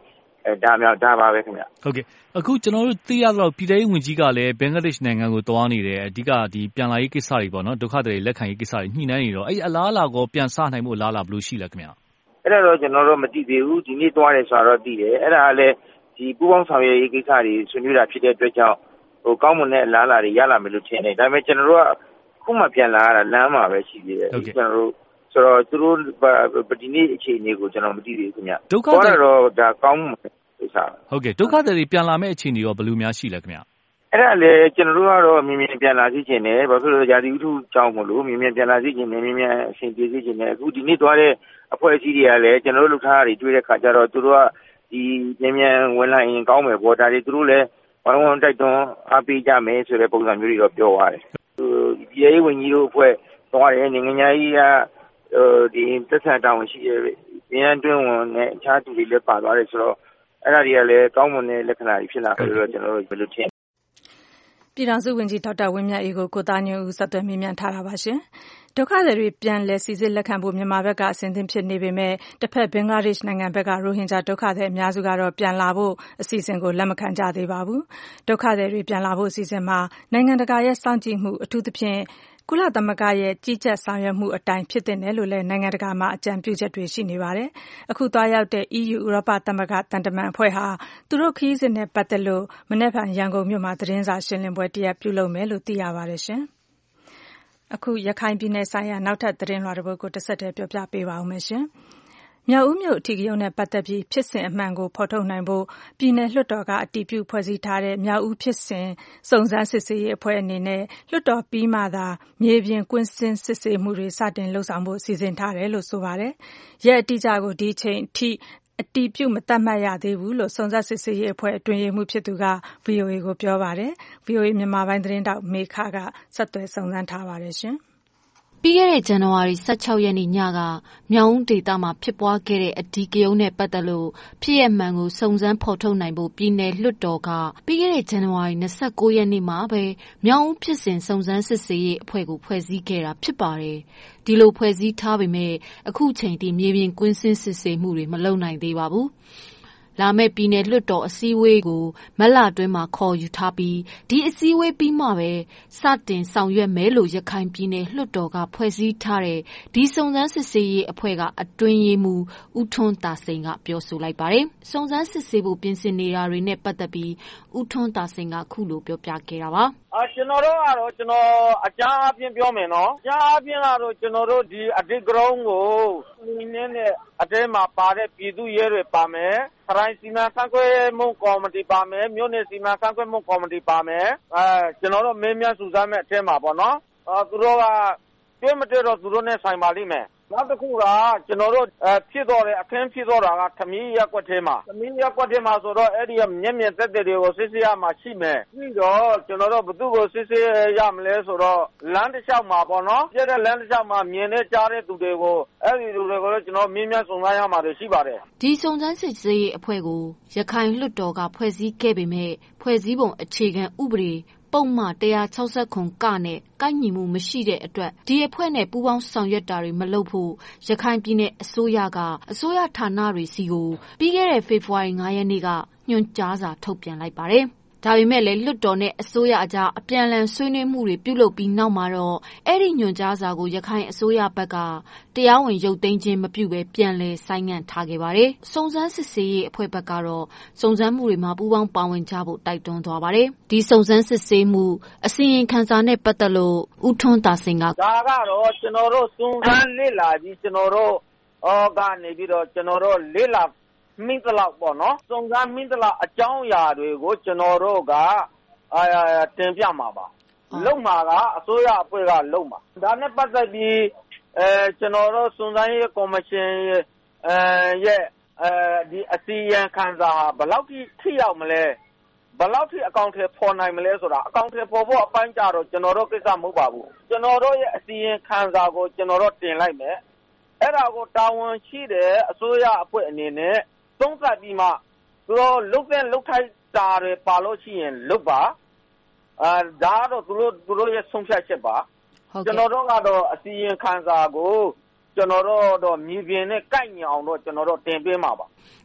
ဒါပါပဲခင်ဗျဟုတ်ကဲ့အခုကျွန်တော်တို့သိရတော့ပြည်ထောင်ဝင်ကြီးကလည်းဘင်္ဂလားဒေ့ရှ်နိုင်ငံကိုသွားနေတယ်အဓိကဒီပြန်လာရေးကိစ္စတွေပေါ့နော်ဒုက္ခတွေလက်ခံရေးကိစ္စတွေညှိနှိုင်းနေတော့အဲ့အလားအလာကိုပြန်စနိုင်ဖို့အလားအလာဘယ်လိုရှိလဲခင်ဗျအဲ့ဒါတော့ကျွန်တော်တို့မသိသေးဘူးဒီနေ့သွားတယ်ဆိုတော့သိတယ်အဲ့ဒါလည်းဒီပူပေါင်းဆောင်ရွက်ရေးကိစ္စတွေဆွေးနွေးတာဖြစ်တဲ့အတွက်ကြောင့်ကောင်းမွန်တဲ့အလားအလာတွေရလာမယ်လို့ထင်တယ်ဒါပေမဲ့ကျွန်တော်တို့ကခုမှပြန်လာရတာလမ်းမှာပဲရှိသေးတယ်ကျွန်တော်တို့ဆိုတော့သူတို့ဒီနေ့အခြေအနေကိုကျွန်တော်မသိသေးဘူးခင်ဗျဒုက္ခတွေတော့ဒါကောင်းမှုကိစ္စဟုတ်ကဲ့ဒုက္ခတွေပြန်လာမယ့်အခြေအနေရောဘယ်လိုများရှိလဲခင်ဗျအဲ့ဒါလေကျွန်တော်တို့ကတော့မြင်မြင်ပြန်လာစီခြင်းနဲ့ဘာဖြစ်လို့ရာသီဥတုကြောင့်မလို့မြင်မြင်ပြန်လာစီခြင်းနဲ့မြင်မြင်အရှင်ပြေစီခြင်းနဲ့အခုဒီနေ့သွားတဲ့အဖွဲ့အစည်းတွေကလည်းကျွန်တော်တို့လုပ်ထားတာတွေတွေ့တဲ့ခါကျတော့သူတို့ကဒီမြင်မြင်ဝင်လာရင်ကောင်းမယ်ပေါ့ဒါတွေသူတို့လည်းဝိုင်းဝန်းတိုက်တွန်းအားပေးကြမယ်ဆိုတဲ့ပုံစံမျိုးတွေတော့ပြောသွားတယ်ပြည်ရေးဝန်ကြီးတို့အဖွဲ့သွားတယ်နိုင်ငံကြီးကဒီသက်ဆိုင်တောင်းရှိရဲ့ပြည်ရန်တွင်းဝင်နဲ့အခြားသူတွေလည်းပါသွားတယ်ဆိုတော့အဲ့ဒါတွေကလည်းကောင်းမွန်တဲ့လက္ခဏာတွေဖြစ်လာတယ်လို့ကျွန်တော်တို့ဘယ်လိုထင်ပြည်ထောင်စုဝန်ကြီးဒေါက်တာဝင်းမြတ်အေးကိုသားညွန့်ဦးဆက်သွယ်မေးမြန်းထားတာပါရှင်ဒုက္ခသည်တွေပြန်လည်စိစစ်လက်ခံဖို့မြန်မာဘက်ကအဆင်သင့်ဖြစ်နေပေမဲ့တစ်ဖက်ဘင်္ဂလားဒေ့ရှ်နိုင်ငံဘက်ကရိုဟင်ဂျာဒုက္ခသည်အများစုကတော့ပြန်လာဖို့အစီအစဉ်ကိုလက်မခံကြသေးပါဘူးဒုက္ခသည်တွေပြန်လာဖို့အစီအစဉ်မှာနိုင်ငံတကာရဲ့စောင့်ကြည့်မှုအထူးသဖြင့်ကုလသမဂ္ဂရဲ့ကြီးကြပ်ဆောင်ရွက်မှုအတိုင်းဖြစ်တဲ့နယ်လို့လည်းနိုင်ငံတကာမှာအကြံပြုချက်တွေရှိနေပါတယ်အခုသွားရောက်တဲ့ EU ဥရောပသမဂ္ဂတန်တမန်အဖွဲ့ဟာသူတို့ခရီးစဉ်နဲ့ပတ်သက်လို့မနေ့ကရန်ကုန်မြို့မှာသတင်းစာရှင်းလင်းပွဲတရက်ပြုလုပ်မယ်လို့သိရပါတယ်ရှင်အခုရခိုင်ပြည်နယ်ဆိုင်ရာနောက်ထပ်သတင်းလွှာတစ်ပုဒ်ကိုတစ်ဆက်တည်းပြောပြပေးပါဦးမယ်ရှင်မြောက်ဦးမြို့အထီးကရုဏ်းနဲ့ပတ်သက်ပြီးဖြစ်စဉ်အမှန်ကိုဖော်ထုတ်နိုင်ဖို့ပြည်နယ်လွှတ်တော်ကအတည်ပြုဖွဲ့စည်းထားတဲ့မြောက်ဦးဖြစ်စဉ်စုံစမ်းစစ်ဆေးရေးအဖွဲ့အနေနဲ့လွှတ်တော်ပြီးမှသာမြေပြင်ကွင်းဆင်းစစ်ဆေးမှုတွေစတင်လုပ်ဆောင်ဖို့စီစဉ်ထားတယ်လို့ဆိုပါတယ်။ရက်အတိအကျကိုဒီချိန်အထိအတည်ပြုမသတ်မှတ်ရသေးဘူးလို့စုံစမ်းစစ်ဆေးရေးအဖွဲ့အတွင်းရေးမှူးဖြစ်သူက VOA ကိုပြောပါတယ်။ VOA မြန်မာပိုင်းသတင်းတောက်မေခကဆက်သွယ်စုံစမ်းထားပါတယ်ရှင်။ပြီးခဲ့တဲ့ဇန်နဝါရီ16ရက်နေ့ညကမြောက်ဦးဒေသမှာဖြစ်ပွားခဲ့တဲ့အဓိကရုဏ်းနဲ့ပတ်သက်လို့ဖြစ်ရမှန်ကိုစုံစမ်းဖော်ထုတ်နိုင်ဖို့ပြည်နယ်လွှတ်တော်ကပြီးခဲ့တဲ့ဇန်နဝါရီ29ရက်နေ့မှာပဲမြောက်ဦးဖြစ်စဉ်စုံစမ်းစစ်ဆေးရေးအဖွဲ့ကိုဖွဲ့စည်းခဲ့တာဖြစ်ပါတယ်။ဒီလိုဖွဲ့စည်းထားပေမဲ့အခုချိန်ထိမြေပြင်ကွင်းဆင်းစစ်ဆေးမှုတွေမလုပ်နိုင်သေးပါဘူး။လာမယ့်ပြည်နယ်လွှတ်တော်အစည်းအဝေးကိုမတ်လအတွင်းမှာခေါ်ယူထားပြီးဒီအစည်းအဝေးပြီးမှပဲစတင်ဆောင်ရွက်မယ်လို့ရခိုင်ပြည်နယ်လွှတ်တော်ကဖွဲ့စည်းထားတဲ့ဒီစုံစမ်းစစ်ဆေးရေးအဖွဲ့ကအတွင်းရေးမှူးဦးထွန်းတာစိန်ကပြောဆိုလိုက်ပါတယ်။စုံစမ်းစစ်ဆေးဖို့ပြင်ဆင်နေတာတွေနဲ့ပတ်သက်ပြီးဦးထွန်းတာစိန်ကခုလိုပြောပြခဲ့တာပါ။ကျွန်တော်တို့ကတော့ကျွန်တော်အကြမ်းအပြင်းပြောမယ်နော်။အကြမ်းအပြင်းကတော့ကျွန်တော်တို့ဒီအဓိကရုဏ်းကိုဒီနေ့နဲ့အတဲမှာပါတဲ့ပြည်သူရဲတွေပါမယ်။ခရိုင်စီမံခန့်ခွဲမှုကော်မတီပါမယ်။မြို့နယ်စီမံခန့်ခွဲမှုကော်မတီပါမယ်။ကျွန်တော်တို့မင်းများစုစားမဲ့အထဲမှာပေါ့နော်။သူတို့ကပြည့်မတည့်တော့သူတို့နဲ့ဆိုင်ပါလိမ့်မယ်။နောက်တစ်ခုကကျွန်တော်တို့ဖြစ်တော့တဲ့အခင်းဖြစ်တော့တာကသမီးရက်ကွက်ထဲမှာဆိုတော့အဲ့ဒီမျက်မြင်သက်သေတွေကိုစစ်ဆေးရမှာရှိမယ်ပြီးတော့ကျွန်တော်တို့ဘသူ့ကိုစစ်ဆေးရမလဲဆိုတော့လမ်းတစ်လျှောက်မှာပေါ့နော်ပြတဲ့လမ်းတစ်လျှောက်မှာမြင်နေကြားတဲ့သူတွေကိုအဲ့ဒီလူတွေကိုကျွန်တော်မြင်းမြတ်စုံစမ်းရမှာရှိပါတယ်ဒီစုံစမ်းစစ်ဆေးရေးအဖွဲ့ကိုရခိုင်လွှတ်တော်ကဖွဲ့စည်းခဲ့ပေမဲ့ဖွဲ့စည်းပုံအခြေခံဥပဒေပုံမှန်169ကနဲ့ကိုက်ညီမှုမရှိတဲ့အတွက်ဒီအဖွဲ့နဲ့ပူးပေါင်းဆောင်ရွက်တာတွေမလုပ်ဖို့ရခိုင်ပြည်နယ်အစိုးရကအစိုးရဌာနတွေစီကိုပြီးခဲ့တဲ့ဖေဖော်ဝါရီ9ရက်နေ့ကညွှန်ကြားစာထုတ်ပြန်လိုက်ပါတယ်။ဒါပေမဲ့လည်းလွှတ်တော်နဲ့အစိုးရအကြားအပြန်အလှန်ဆွေးနွေးမှုတွေပြုလုပ်ပြီးနောက်မှာတော့အဲ့ဒီညွှန်ကြားစာကိုရခိုင်အစိုးရဘက်ကတရားဝင်ရုပ်သိမ်းခြင်းမပြုဘဲပြန်လည်ဆိုင်းငံ့ထားခဲ့ပါတယ်။စုံစမ်းစစ်ဆေးရေးအဖွဲ့ဘက်ကတော့စုံစမ်းမှုတွေမှာပူးပေါင်းပါဝင်ကြဖို့တိုက်တွန်းသွားပါတယ်။ဒီစုံစမ်းစစ်ဆေးမှုအစီရင်ခံစာနဲ့ပတ်သက်လို့ဦးထွန်းတာစိန်ကဒါကတော့ကျွန်တော်တို့စုံစမ်းလေ့လာပြီးကျွန်တော်တို့ကနေပြီးတော့ကျွန်တော်တို့လေ့လာမင်းတလောက်ပေါ့နော်စုံစမ်းမင်းတလောက်အကြောင်းအရာတွေကိုကျွန်တော်တို့ကတင်ပြမှာပါလုံမှာကအစိုးရအဖွဲ့ကလုံမှာဒါနဲ့ပတ်သက်ပြီးကျွန်တော်တို့စုံစမ်းရေးကော်မရှင်ရဲ့ဒီအစီရင်ခံစာဘယ်လောက်ထိရောက်မလဲဘယ်လောက်ထိအကောင့်ထဲပေါ်နိုင်မလဲဆိုတာအကောင့်ထဲပေါ်ဖို့အပိုင်းကြတော့ကျွန်တော်တို့ကိစ္စမဟုတ်ပါဘူးကျွန်တော်တို့ရဲ့အစီရင်ခံစာကိုကျွန်တော်တို့တင်လိုက်မယ်အဲ့ဒါကိုတာဝန်ရှိတဲ့အစိုးရအဖွဲ့အနေနဲ့သုံးသပ်ပြီးမှသူတို့လုတ်ထိုက်တာတွေပါလို့ရှိရင်လုတ်ပါဒါတော့သူတို့ရဲ့ဆုံးဖြတ်ချက်ပါကျွန်တော်တို့ကတော့အစီရင်ခံစာကိုကျွန်တော်တို့တော့မြေပြင်နဲ့ကိုက်ညီအောင်တော့ကျွန်တော်တို့တင်ပေးမှာပါ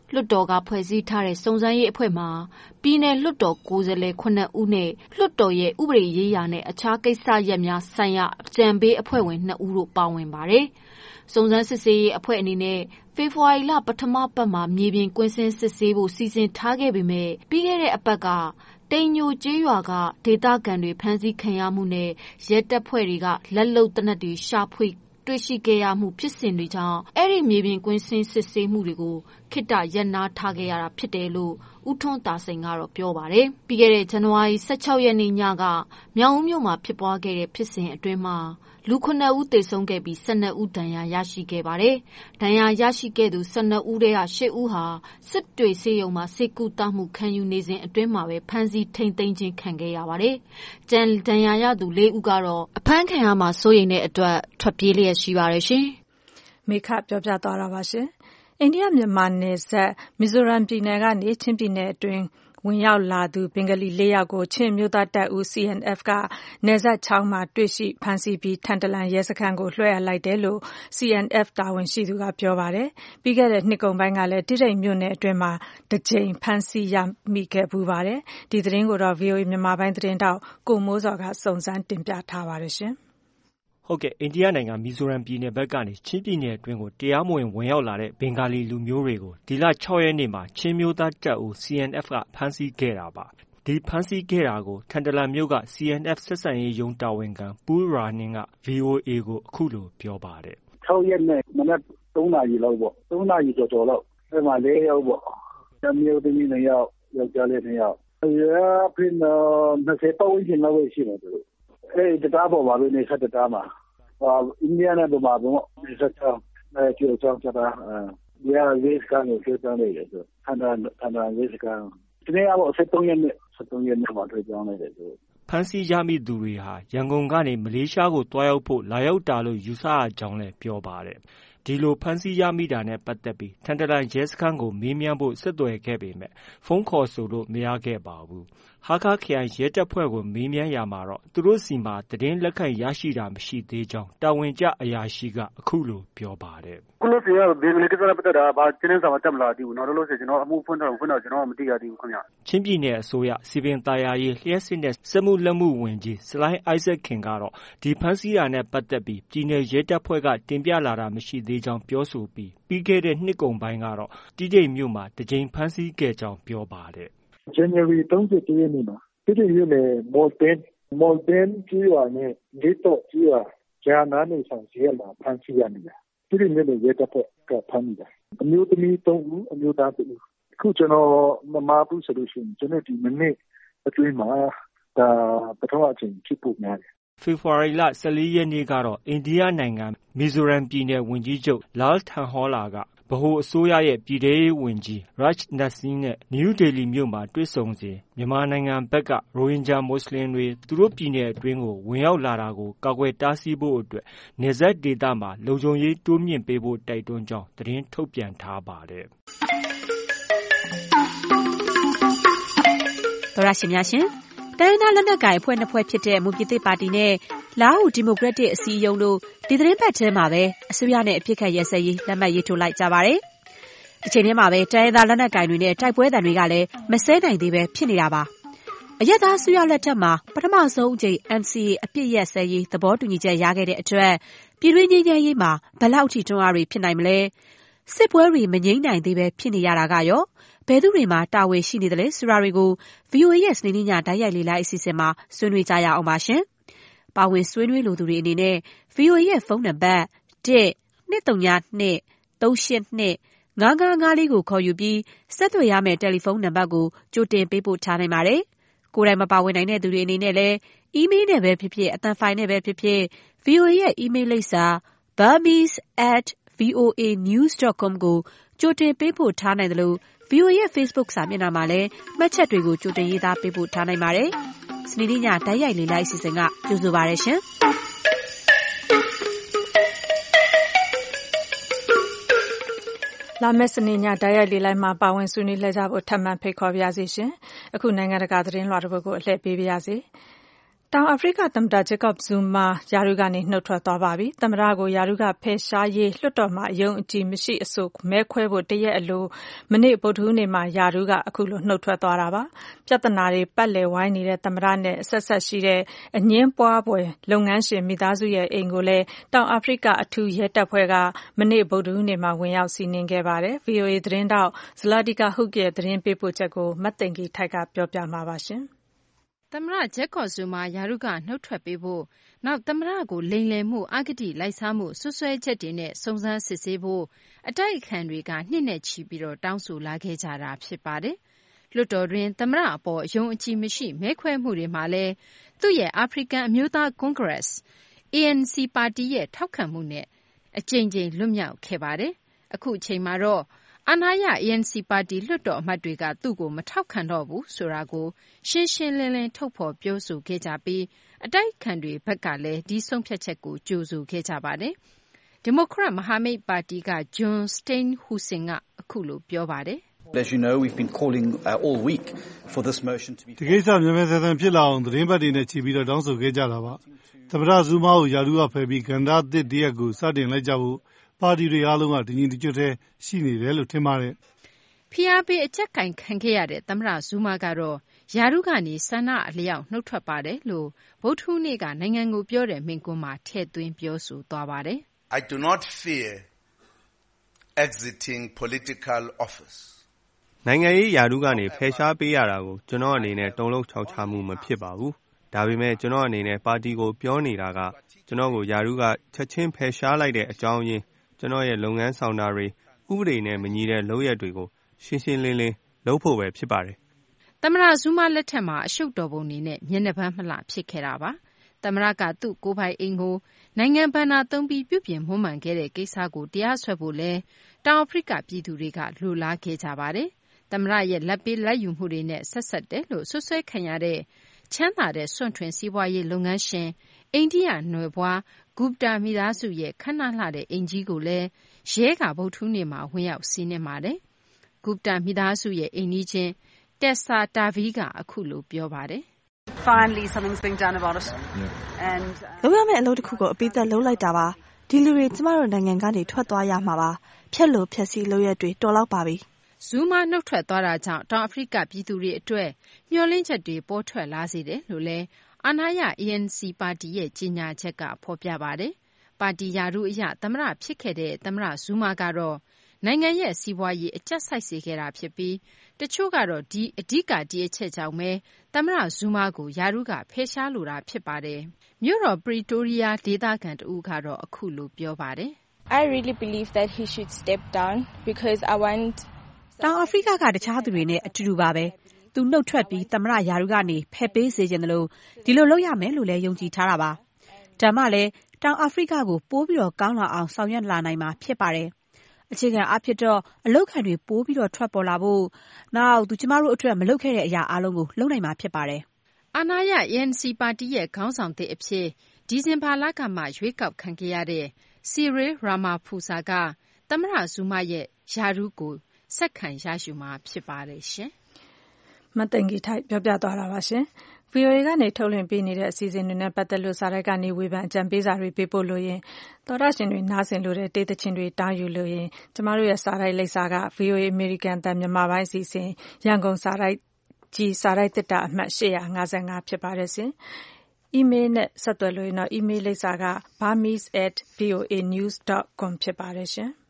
လွှတ်တော်ကဖွဲ့စည်းထားတဲ့စုံစမ်းရေးအဖွဲ့မှာပြည်နယ်လွှတ်တော်ကိုယ်စားလှယ်9ဦးနဲ့လွှတ်တော်ရဲ့ဥပဒေရေးရာနဲ့အခြားကိစ္စရပ်များဆိုင်ရာအကြံပေးအဖွဲ့ဝင်2ဦးတို့ပါဝင်ပါတယ်။စုံစမ်းစစ်ဆေးရေးအဖွဲ့အနေနဲ့ဖေဖော်ဝါရီလပထမပတ်မှာမြေပြင်ကွင်းဆင်းစစ်ဆေးဖို့စီစဉ်ထားခဲ့ပေမဲ့ပြီးခဲ့တဲ့အပတ်ကတိမ်ညိုကျေးရွာကဒေသခံတွေဖမ်းဆီးခံရမှုနဲ့ရဲတပ်ဖွဲ့တွေကလက်လုံတနက်တွေရှာဖွေတွေ့ရှိခဲ့ရမှုဖြစ်စဉ်တွေကြောင့်အဲ့ဒီမြေပြင်ကွင်းဆင်းစစ်ဆေးမှုတွေကိုခေတ္တရပ်နားထားခဲ့ရတာဖြစ်တယ်လို့ဦးထွန်းသာစိန်ကတော့ပြောပါတယ်။ပြီးခဲ့တဲ့ဇန်နဝါရီ16ရက်နေ့ညကမြောက်ဦးမြို့မှာဖြစ်ပွားခဲ့တဲ့ဖြစ်စဉ်အတွင်းမှာလူ9ဦးသေဆုံးခဲ့ပြီး12ဦးဒဏ်ရာရရှိခဲ့ပါတယ်။ဒဏ်ရာရရှိခဲ့သူ12ဦးထဲက10ဦးဟာစစ်တွေဆေးရုံမှာဆေးကုသမှုခံယူနေစဉ်အတွင်းမှာပဲဖမ်းဆီးထိန်းသိမ်းခြင်းခံခဲ့ရပါတယ်။ကျန်ဒဏ်ရာရသူ4ဦးကတော့အဖမ်းခံရမှာစိုးရိမ်တဲ့အတွက်ထွက်ပြေးလျက်ရှိပါတယ်ရှင်။မိခပြောပြသွားတာပါရှင်။အိန္ဒိယမြန်မာနယ်စပ်မီဇိုရမ်ပြည်နယ်ကနေချင်းပြည်နယ်အတွင်းဝင်ရောက်လာသူဘင်္ဂလီ4ယောက်ကိုချင်းမျိုးသားတပ်ဦး CNF ကနယ်စပ်ချောင်းမှာတွေ့ရှိဖမ်းဆီးပြီးထန်တလန်ရဲစခန်းကိုလွှဲအပ်လိုက်တယ်လို့ CNF တာဝန်ရှိသူကပြောပါတယ်။ပြီးခဲ့တဲ့နှစ်ကုန်ပိုင်းကလည်းတိတိမ်မြို့နယ်အတွင်းမှာတစ်ကြိမ်ဖမ်းဆီးရမိခဲ့ပူပါတယ်။ဒီသတင်းကိုတော့ VOA မြန်မာပိုင်းသတင်းတောက်ကိုမိုးစောကစုံစမ်းတင်ပြထားပါတယ်ရှင်။ဟုတ်ကဲ့အိန္ဒိယနိုင်ငံမီဇိုရမ်ပြည်နယ်ဘက်ကနေချင်းပြည်နယ်အတွင်းကိုတရားမဝင်ဝင်ရောက်လာတဲ့ဘင်္ဂါလီလူမျိုးတွေကိုဒီလ6ရက်နေ့မှာချင်းမျိုးသားတပ်ဦး CNF ကဖမ်းဆီးခဲ့တာပါ။ဒီဖမ်းဆီးခဲ့တာကိုထန်တလန်မြို့က CNF ဆက်ဆံရေးရုံးတာဝန်ခံပူးရာနင်းက VOA ကိုအခုလိုပြောပါတယ်။6ရက်နေ့မနက်3နာရီလောက်ပေါ့3နာရီကျော်လောက်အဲ့မှာ4ယောက်ပေါ့။တစ်မျိုးသမီး2ယောက်ယောက်ျားလေး2ယောက်။ရဖင်20ပတ်ဝန်းကျင်လောက်ရှိနေတယ်။အဲ့တရားပေါ်မှာပဲနေဆက်တရားမှာအိန္ဒိယနဲ့ဗမာပေါ့ဒီစက်ချောင်းကျော်ချောင်းတာဒီဟာလေးစကန်ကိုကျော်ချောင်းနေတယ်ဆိုခန္ဓာလေးစကန်ဒီနေ့ကတော့73ရက်နေ့မှာတွေ့ကြောင်းနေတယ်ဆိုဖမ်းဆီးရမိသူတွေဟာရန်ကုန်ကနေမလေးရှားကိုတွားရောက်ဖို့လာရောက်တာလို့ယူဆရကြောင်းလည်းပြောပါတယ်ဒီလိုဖမ်းဆီးရမိတာနဲ့ပတ်သက်ပြီးထန်တလန်ရဲစခန်းကိုမေးမြန်းဖို့ဆက်သွယ်ခဲ့ပေမဲ့ဖုန်းခေါ်ဆိုလို့မရခဲ့ပါဘူး။ဟာခါခရိုင်ရဲတပ်ဖွဲ့ကိုမေးမြန်းရမှာတော့သူတို့စီမှာသတင်းလက်ခံရရှိတာမရှိသေးကြောင်းတာဝန်ကျအရာရှိကအခုလိုပြောပါတယ်။ခုလို့စီကဘင်္ဂလီကိစ္စနဲ့ပတ်သက်တာဘာတင်းစာမတက်မလာသေးဘူး။နောက်လို့ဆိုကျွန်တော်အမှုဖွင့်တော့ကျွန်တော်မသိရသေးဘူးခင်ဗျ။ချင်းပြည်နယ်အစိုးရစီပင်သာယာရေးလျှက်စစ်နဲ့စက်မှုလက်မှုဝန်ကြီးစလိုင်းအိုက်ဇက်ခင်ကတော့ဒီဖမ်းဆီးတာနဲ့ပတ်သက်ပြီးပြည်နယ်ရဲတပ်ဖွဲ့ကတင်ပြလာတာမရှိသေးကြောင်းပြောဆိုပြီးခဲ့တဲ့နှစ်ကုန်ပိုင်းကတော့တိတိမ်မြို့မှာတစ်ကြိမ်ဖမ်းဆီးခဲ့ကြောင်းပြောပါတယ်။ January 31ရက်နေ့မှာတိတိမ်မြို့နယ်မော်တင်ကြီးရွာနဲ့ဒေတော့ကြီးရွာဂျာနာနေဆောင်စီရမှာဖမ်းဆီးရနေတာ။တိတိမ်မြို့နယ်ရဲတပ်ဖွဲ့ကဖမ်းနေတာ။အမျိုးသမီး3ဦးအမျိုးသား2ဦးအခုကျွန်တော်မမာဘူးဆိုလို့ရှိရင်ကျွန်တော်ဒီမိနစ်အတွင်းမှာဒါပထမအချိန်ဖြစ်ဖို့များတယ်ဖေဖော်ဝါရီလ14ရက်နေ့ကတော့အိန္ဒိယနိုင်ငံမီဇိုရမ်ပြည်နယ်ဝန်ကြီးချုပ်လာလ်ထန်ဟောလာကဗဟိုအစိုးရရဲ့ပြည်ထောင်ရေးဝန်ကြီးရာဂျ်နတ်စင်းနဲ့နယူးဒေလီမြို့မှာတွေ့ဆုံစဉ်မြန်မာနိုင်ငံဘက်ကရိုဟင်ဂျာမွတ်စလင်တွေသူတို့ပြည်နယ်အတွင်းကိုဝင်ရောက်လာတာကိုကာကွယ်တားဆီးဖို့အတွက်နယ်စပ်ဒေသမှာလုံခြုံရေးတိုးမြှင့်ပေးဖို့တိုက်တွန်းကြောင်းသတင်းထုတ်ပြန်ထားပါတယ်။သောရရှိများရှင်တိုင်းဒေသလက်နက်ကိုင်အဖွဲ့2ဖွဲ့ဖြစ်တဲ့မွန်ပြည်သစ်ပါတီနဲ့လာအိုဒီမိုကရက်တစ်အစည်းအရုံးတို့ဒီသတင်းပတ်ထဲမှာပဲအစိုးရနဲ့အဖြစ်ခတ်ရဲစဲရေးလက်မှတ်ရေးထိုးလိုက်ကြပါတယ်။ဒီချိန်ထဲမှာပဲတိုင်းဒေသလက်နက်ကိုင်တွေနဲ့တိုက်ပွဲတံတွေကလည်းမဆဲနိုင်သေးပဲဖြစ်နေတာပါ။အရက်သားအစိုးရလက်ထက်မှာပထမဆုံးအကြိမ် NCA အပြစ်ရဲစဲရေးသဘောတူညီချက်ရခဲ့တဲ့အတွက်ပြည်တွင်းငြိမ်းချမ်းရေးမှာဘယ်လောက်ထိတွန်းအားတွေဖြစ်နိုင်မလဲ။စစ်ပွဲတွေမငြိမ်းနိုင်သေးပဲဖြစ်နေရတာကရောဘယ်သူတွေမှာတာဝန်ရှိနေတယ်လဲဆိုတာတွေကို VOA ရဲ့စနေနေ့ညတိုက်ရိုက်လေ့လာအစီအစဉ်မှာဆွေးနွေးကြရအောင်ပါရှင်။ပါဝင်ဆွေးနွေးလိုသူတွေအနေနဲ့ VOA ရဲ့ဖုန်းနံပါတ် 1-202-382-5554 ကိုခေါ်ယူပြီးဆက်သွယ်ရမယ့်တယ်လီဖုန်းနံပါတ်ကိုကြိုတင်ပေးပို့ထားနိုင်ပါတယ်။ကိုယ်တိုင်မပါဝင်နိုင်တဲ့သူတွေအနေနဲ့လည်းအီးမေးလ်နဲ့ပဲဖြစ်ဖြစ်အသံဖိုင်နဲ့ပဲဖြစ်ဖြစ် VOA ရဲ့အီးမေးလ်လိပ်စာ burmese@voanews.com ကိုကြိုတင်ပေးပို့ထားနိုင်တယ်လို့VOA ရဲ့ Facebook စာမျက်နှာမှာလည်းမှတ်ချက်တွေကိုကြိုတင်ရေးသားပေးပို့ထားနိုင်ပါတယ်။စနေနေ့ညတိုက်ရိုက်လေ့လာအစီအစဉ်ကကြိုဆိုပါရရှင်။လာမယ့်စနေညတိုက်ရိုက်လေ့လာမှာပါဝင်ဆွေးနွေးလှည့်ကြဖို့ထပ်မံဖိတ်ခေါ်ပါရစေရှင်။အခုနိုင်ငံတကာသတင်းလွှာတစ်ပုဒ်ကိုအလှည့်ပေးပါရစေ။တောင်အာဖရိကသမ္မတ Jacob Zuma ရာထူးကနေနှုတ်ထွက်သွားပါပြီ။ သမ္မတကိုရာထူးကဖယ်ရှားရေးလွှတ်တော်မှာအယုံအကြည်မရှိအဆိုမဲခွဲဖို့တရက်အလိုမနေ့ဗုဒ္ဓဟူးနေ့မှာရာထူးကအခုလိုနှုတ်ထွက်သွားတာပါ။ပြဿနာတွေပတ်လည်ဝိုင်းနေတဲ့သမ္မတနဲ့အဆက်ဆက်ရှိတဲ့အငင်းပွားဖွယ်လုပ်ငန်းရှင်မိသားစုရဲ့အိမ်ကိုလည်းတောင်အာဖရိကအထူးရဲတပ်ဖွဲ့ကမနေ့ဗုဒ္ဓဟူးနေ့မှာဝင်ရောက်စီးနင်းခဲ့ပါတယ်။ VOA သတင်းတောက် Zlatica Hook ရဲ့သတင်းပေးပို့ချက်ကိုမသိင်္ဂီထိုက်ကပြောပြမှာပါရှင်။သမ္မတ Jacob Zuma ရာထူးကနှုတ်ထွက်ပေးဖို့နောက်သမ္မတကိုလိမ်လည်မှုအဂတိလိုက်စားမှုစွပ်စွဲချက်တွေနဲ့စုံစမ်းစစ်ဆေးဖို့အတိုက်အခံတွေကနှစ်နဲ့ချီပြီးတောင်းဆိုလာခဲ့ကြတာဖြစ်ပါတယ်။လွှတ်တော်တွင်သမ္မတအပေါ်အယုံအကြည်မရှိမဲခွဲမှုတွေမှာလည်းသူ့ရဲ့အာဖရိကန်အမျိုးသားကွန်ဂရက် ANC ပါတီရဲ့ထောက်ခံမှုနဲ့အကြိမ်ကြိမ်လွတ်မြောက်ခဲ့ပါတယ်။အခုအချိန်မှာတော့အာဏာရ ANC ပါတီလွှတ်တော်အမတ်တွေကသူ့ကိုမထောက်ခံတော့ဘူးဆိုတာကိုရှင်းရှင်းလင်းလင်းထုတ်ဖော်ပြောဆိုခဲ့ကြပြီးအတိုက်အခံတွေဘက်ကလည်းဒီဆုံးဖြတ်ချက်ကိုကြိုဆိုခဲ့ကြပါတယ်။ဒီမိုကရက်မဟာမိတ်ပါတီက John Steenhuisen ကအခုလိုပြောပါတယ်။ As you know, we've been calling all week for this motion to be. ဒီကိစ္စမြန်မြန်ဆန်ဆန်ဖြစ်လာအောင်သတင်းပတ်တွေနဲ့ချီပြီးတော့တောင်းဆိုခဲ့ကြတာပါ။သမ္မတဇူမာကိုရာထူးကဖယ်ပြီးကဏ္ဍသစ်တရက်ကိုစတင်လိုက်ကြဖို့ပါတီတွေအားလုံးကတညီတညွတ်တည်းရှိနေတယ်လို့ထင်ပါတယ်။ဖိအားပေးအကြက်ကင်ခံခဲ့ရတဲ့သမ္မတဇူမာကတော့ရာထူးကနေဆန္ဒအလျောက်နှုတ်ထွက်ပါတယ်လို့ဗုဒ္ဓဟူးနေ့ကနိုင်ငံကိုပြောတဲ့မိန့်ခွန်းမှာထည့်သွင်းပြောဆိုသွားပါတယ်။ I do not fear exiting political office. နိုင်ငံရေးရာထူးကနေဖယ်ရှားပေးရတာကိုကျွန်တော်အနေနဲ့တုံ့လုံးချောက်ချမှုမဖြစ်ပါဘူး။ဒါပေမဲ့ကျွန်တော်အနေနဲ့ပါတီကိုပြောနေတာကကျွန်တော်ကိုရာထူးကချက်ချင်းဖယ်ရှားလိုက်တဲ့အကြောင်းရင်းကျွန်တော်ရဲ့လုပ်ငန်းဆောင်တာတွေဥပဒေနဲ့မညီတဲ့လုပ်ရက်တွေကိုရှင်းရှင်းလင်းလင်းလုပ်ဖို့ပဲဖြစ်ပါတယ်။သမ္မတဇူမာလက်ထက်မှာအရှုပ်တော်ပုံနေနဲ့မျက်နှာပန်းမလှဖြစ်ခဲ့တာပါ။သမ္မတကသူ့ကိုယ်ပိုင်အိမ်ကိုနိုင်ငံဘဏ္ဍာသုံးပြီးပြုပြင်မွမ်းမံခဲ့တဲ့ကိစ္စကိုတရားစွဲဖို့လဲတောင်အာဖရိကပြည်သူတွေကလိုလားခဲ့ကြပါတယ်။သမ္မတရဲ့လက်ပေးလက်ယူမှုတွေနဲ့ဆက်ဆက်တယ်လို့ဆွဆွဲခံရတဲ့ချမ်းသာတဲ့စွန့်ထွင်စီးပွားရေးလုပ်ငန်းရှင်အိန္ဒိယနွယ်ဘွားဂူပတာမိသားစုရဲ့ခမ်းနားလှတဲ့အိမ်ကြီးကိုလည်းရဲကဗုဒ္ဓဟူးနေ့မှာဝင်ရောက်စီးနင်းပါတယ်။ဂူပတာမိသားစုရဲ့အိမ်နီးချင်းတက်ဆာတာဗီကအခုလိုပြောပါတယ်။ Finally something's being done about it. And လုပ်ရမယ့်အလုပ်တစ်ခုကိုအပိသက်လုပ်လိုက်တာပါ။ဒီလူတွေကျမတို့နိုင်ငံကနေထွက်သွားရမှာပါ။ဖြက်လို့ဖြက်စီးလုပ်ရက်တွေတော်လောက်ပါပြီ။ဇူမာနှုတ်ထွက်သွားတာကြောင့်တောင်အာဖရိကပြည်သူတွေအတွက်မျှော်လင့်ချက်တွေပေါ်ထွက်လာစေတယ်လို့လည်းအာဏာရ ANC ပါတီရဲ့ကြေညာချက်ကဖော်ပြပါတယ်။ပါတီရာထူးအရသမ္မတဖြစ်ခဲ့တဲ့သမ္မတဇူမာကတော့နိုင်ငံရဲ့စီးပွားရေးအကျပ်ဆိုက်စေခဲ့တာဖြစ်ပြီးတချို့ကတော့ဒီအဓိကအချက်ကြောင့်ပဲသမ္မတဇူမာကိုရာထူးကဖယ်ရှားလိုတာဖြစ်ပါတယ်။မြို့တော်ပရီတိုးရီးယားဒေသခံတဦးကတော့အခုလိုပြောပါတယ်။ I really believe that he should step down because I want တောင်အာဖရိကကတခြားသူတွေနဲ့အတူတူပါပဲ။သူနှုတ်ထွက်ပြီးသမ္မတရာထူးကနေဖယ်ပေးစေချင်တယ်လို့ဒီလိုလုပ်ရမယ်လို့လည်းယုံကြည်ထားတာပါ။ဒါမှလည်းတောင်အာဖရိကကိုပိုးပြီးတော့ကောင်းလာအောင်ဆောင်ရွက်လာနိုင်မှာဖြစ်ပါတယ်။အခြေခံအဖြစ်တော့အလုတ်ခံတွေပိုးပြီးတော့ထွက်ပေါ်လာဖို့နောက်ကျမတို့အတွက်မလုပ်ခဲ့တဲ့အရာအလုံးကိုလုပ်နိုင်မှာဖြစ်ပါတယ်။အာဏာရ ANC ပါတီရဲ့ခေါင်းဆောင်သစ်အဖြစ်ဒီဇင်ဘာလကမှရွေးကောက်ခံခဲ့ရတဲ့ Cyril Ramaphosa ကသမ္မတဇူမာရဲ့ရာထူးကိုဆက်ခံရယူမှာဖြစ်ပါတယ်ရှင်။မသိင်္ဂီထိုက်ပြောပြသွားတာပါရှင်။ VOA ကနေထုတ်လွှင့်ပေးနေတဲ့အစီအစဉ်တွေနဲ့ပတ်သက်လို့စာရိုက်ကနေဝေဖန်အကြံပေးစာတွေပေးပို့လို့ရင်သောတာရှင်တွေနားဆင်လို့တဲ့တေးသချင်းတွေတောင်းယူလို့ရင်ကျမတို့ရဲ့စာရိုက်လိပ်စာက VOA American အသံမြန်မာပိုင်းအစီအစဉ်ရန်ကုန်စာရိုက်ကြီးစာရိုက်သစ်တာအမှတ်855ဖြစ်ပါတယ်ရှင်။ email နဲ့ဆက်သွယ်လို့ရင်တော့ email လိပ်စာက burmese@voanews.com ဖြစ်ပါတယ်ရှင်။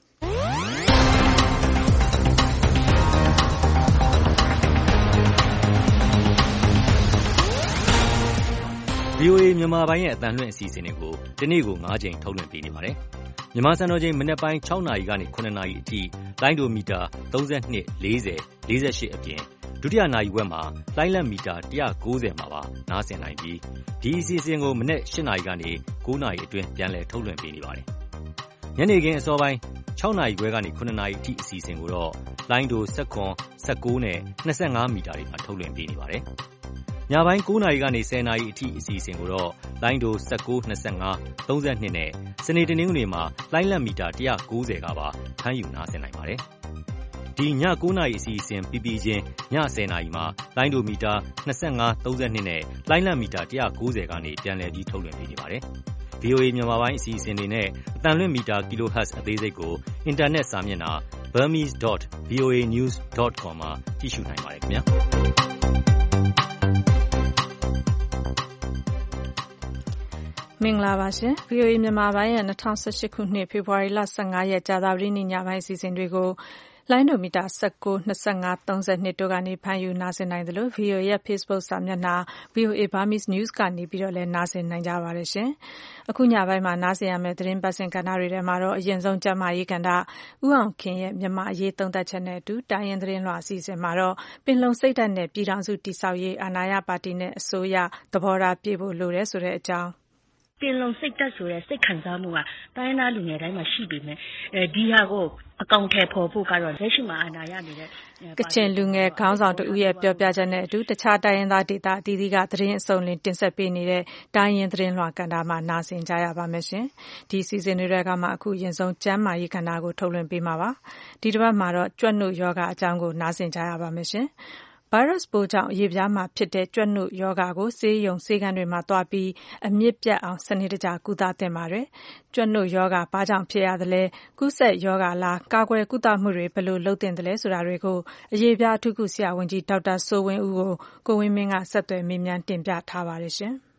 VOA မြန်မာပိုင်းရဲ့အသံလွှင့်အစီအစဉ်တွေကိုဒီနေ့ကို9ကြိမ်ထုတ်လွှင့်ပေးနေပါတယ်။မြန်မာစံတော်ချိန်မနက်ပိုင်း6နာရီကနေ9နာရီအထိလိုင်းဒိုမီတာ32 40 48အပြင်ဒုတိယနာရီဝက်မှာလိုင်းလတ်မီတာ190မှာပါနားဆင်နိုင်ပြီးဒီအစီအစဉ်ကိုမနက်8နာရီကနေ9နာရီအတွင်းပြန်လည်ထုတ်လွှင့်ပေးနေပါတယ်။ညနေခင်းအစောပိုင်း6နာရီခွဲကနေ9နာရီအထိအစီအစဉ်ကိုတော့လိုင်းဒို19 19နဲ့25မီတာတွေမှာထုတ်လွှင့်ပေးနေပါတယ်။ညပိုင်း9နာရီကနေ10နာရီအထိအစီအစဉ်ကိုတော့လိုင်းဒို19 25 32နဲ့စနေတနင်္ဂနွေမှာလိုင်းလတ်မီတာ190ကပါဖမ်းယူနားဆင်နိုင်ပါတယ်။ဒီည9 နာရီအစီအစဉ်ပြီးချင်းည10 နာရီမှာလိုင်းဒိုမီတာ25 32နဲ့လိုင်းလံမီတာ190ကနေပြန်လည်ပြီးထုတ်လွှင့်ပေးနေပါတယ်။ VOA မြန်မာပိုင်းအစီအစဉ်တွေနဲ့အသံလွှင့်မီတာ kilohertz အသေးစိတ်ကိုအင်တာနက်စာမျက်နှာ burmese.voanews.com မှာကြည့်ရှုနိုင်ပါတယ်ခင်ဗျာ။မင်္ဂလာပါရှင် VOA မြန်မာပိုင်းရဲ့2018ခုနှစ်ဖေဖော်ဝါရီလ15ရက်ကြာသပတေးနေ့ညပိုင်းအစီအစဉ်တွေကိုလိုင်းဒိုမီတာ19 25 32တို့ကနေဖမ်းယူနားဆင်နိုင်သလို VOA ရဲ့ Facebook စာမျက်နှာ VOA Burmese News ကနေပြီးတော့လည်းနားဆင်နိုင်ကြပါတယ်ရှင်။အခုညပိုင်းမှာနားဆင်ရမယ့်သတင်းပတ်စဉ်ကဏ္ဍတွေထဲမှာတော့အရင်ဆုံးကျန်းမာရေးကဏ္ဍဦးအောင်ခင်ရဲ့မြန်မာအရေးသုံးသပ်ချက်နဲ့အတူတိုင်းရင်းသတင်းလွှာအစီအစဉ်မှာတော့ပင်လုံစိတ်ဓာတ်နဲ့ပြည်ထောင်စုတည်ဆောက်ရေးအာဏာရပါတီနဲ့အစိုးရသဘောထားပြေဖို့လိုတယ်ဆိုတဲ့အကြောင်းပင်လုံစိတ်တက်ဆိုတဲ့စိတ်ခံစားမှုကတိုင်းသားလူငယ်တိုင်းမှာရှိပေမဲ့ဒီဟာကိုအကောင့်ထဲပေါ်ဖို့ကတော့လက်ရှိမှာအာဏာရနေတဲ့ကချင်လူငယ်ခေါင်းဆောင်တဦးရဲ့ပြောပြချက်နဲ့အတူတခြားတိုင်းရင်းသားဒေသအသီးသီးကသတင်းအစုံလင်တင်ဆက်ပေးနေတဲ့တိုင်းရင်းသတင်းလွှာကဏ္ဍမှာနားဆင်ကြရပါမယ်ရှင်။ဒီစီစဉ်တွေကမှအခုအရင်ဆုံးကျန်းမာရေးကဏ္ဍကိုထုတ်လွှင့်ပေးမှာပါ။ဒီတစ်ပတ်မှာတော့ကြွက်နုရောဂါအကြောင်းကိုနားဆင်ကြရပါမယ်ရှင်။ဗိုင်းရပ်စ်ပိုးကြောင့်အရေပြားမှာဖြစ်တဲ့ကြွက်နုရောဂါကိုဆေးရုံဆေးခန်းတွေမှာသွားပြီးအမြစ်ပြတ်အောင်စနစ်တကျကုသသင့်ပါတယ်။ကြွက်နုရောဂါဘာကြောင့်ဖြစ်ရသလဲကူးစက်ရောဂါလားကာကွယ်ကုသမှုတွေဘယ်လိုလုပ်သင့်သလဲဆိုတာတွေကိုအရေပြားအထူးကုဆရာဝန်ကြီးဒေါက်တာစိုးဝင်းဦးကိုကိုဝင်းမင်းကဆက်သွယ်မေးမြန်းတင်ပြထားပါတယ်ရှင်။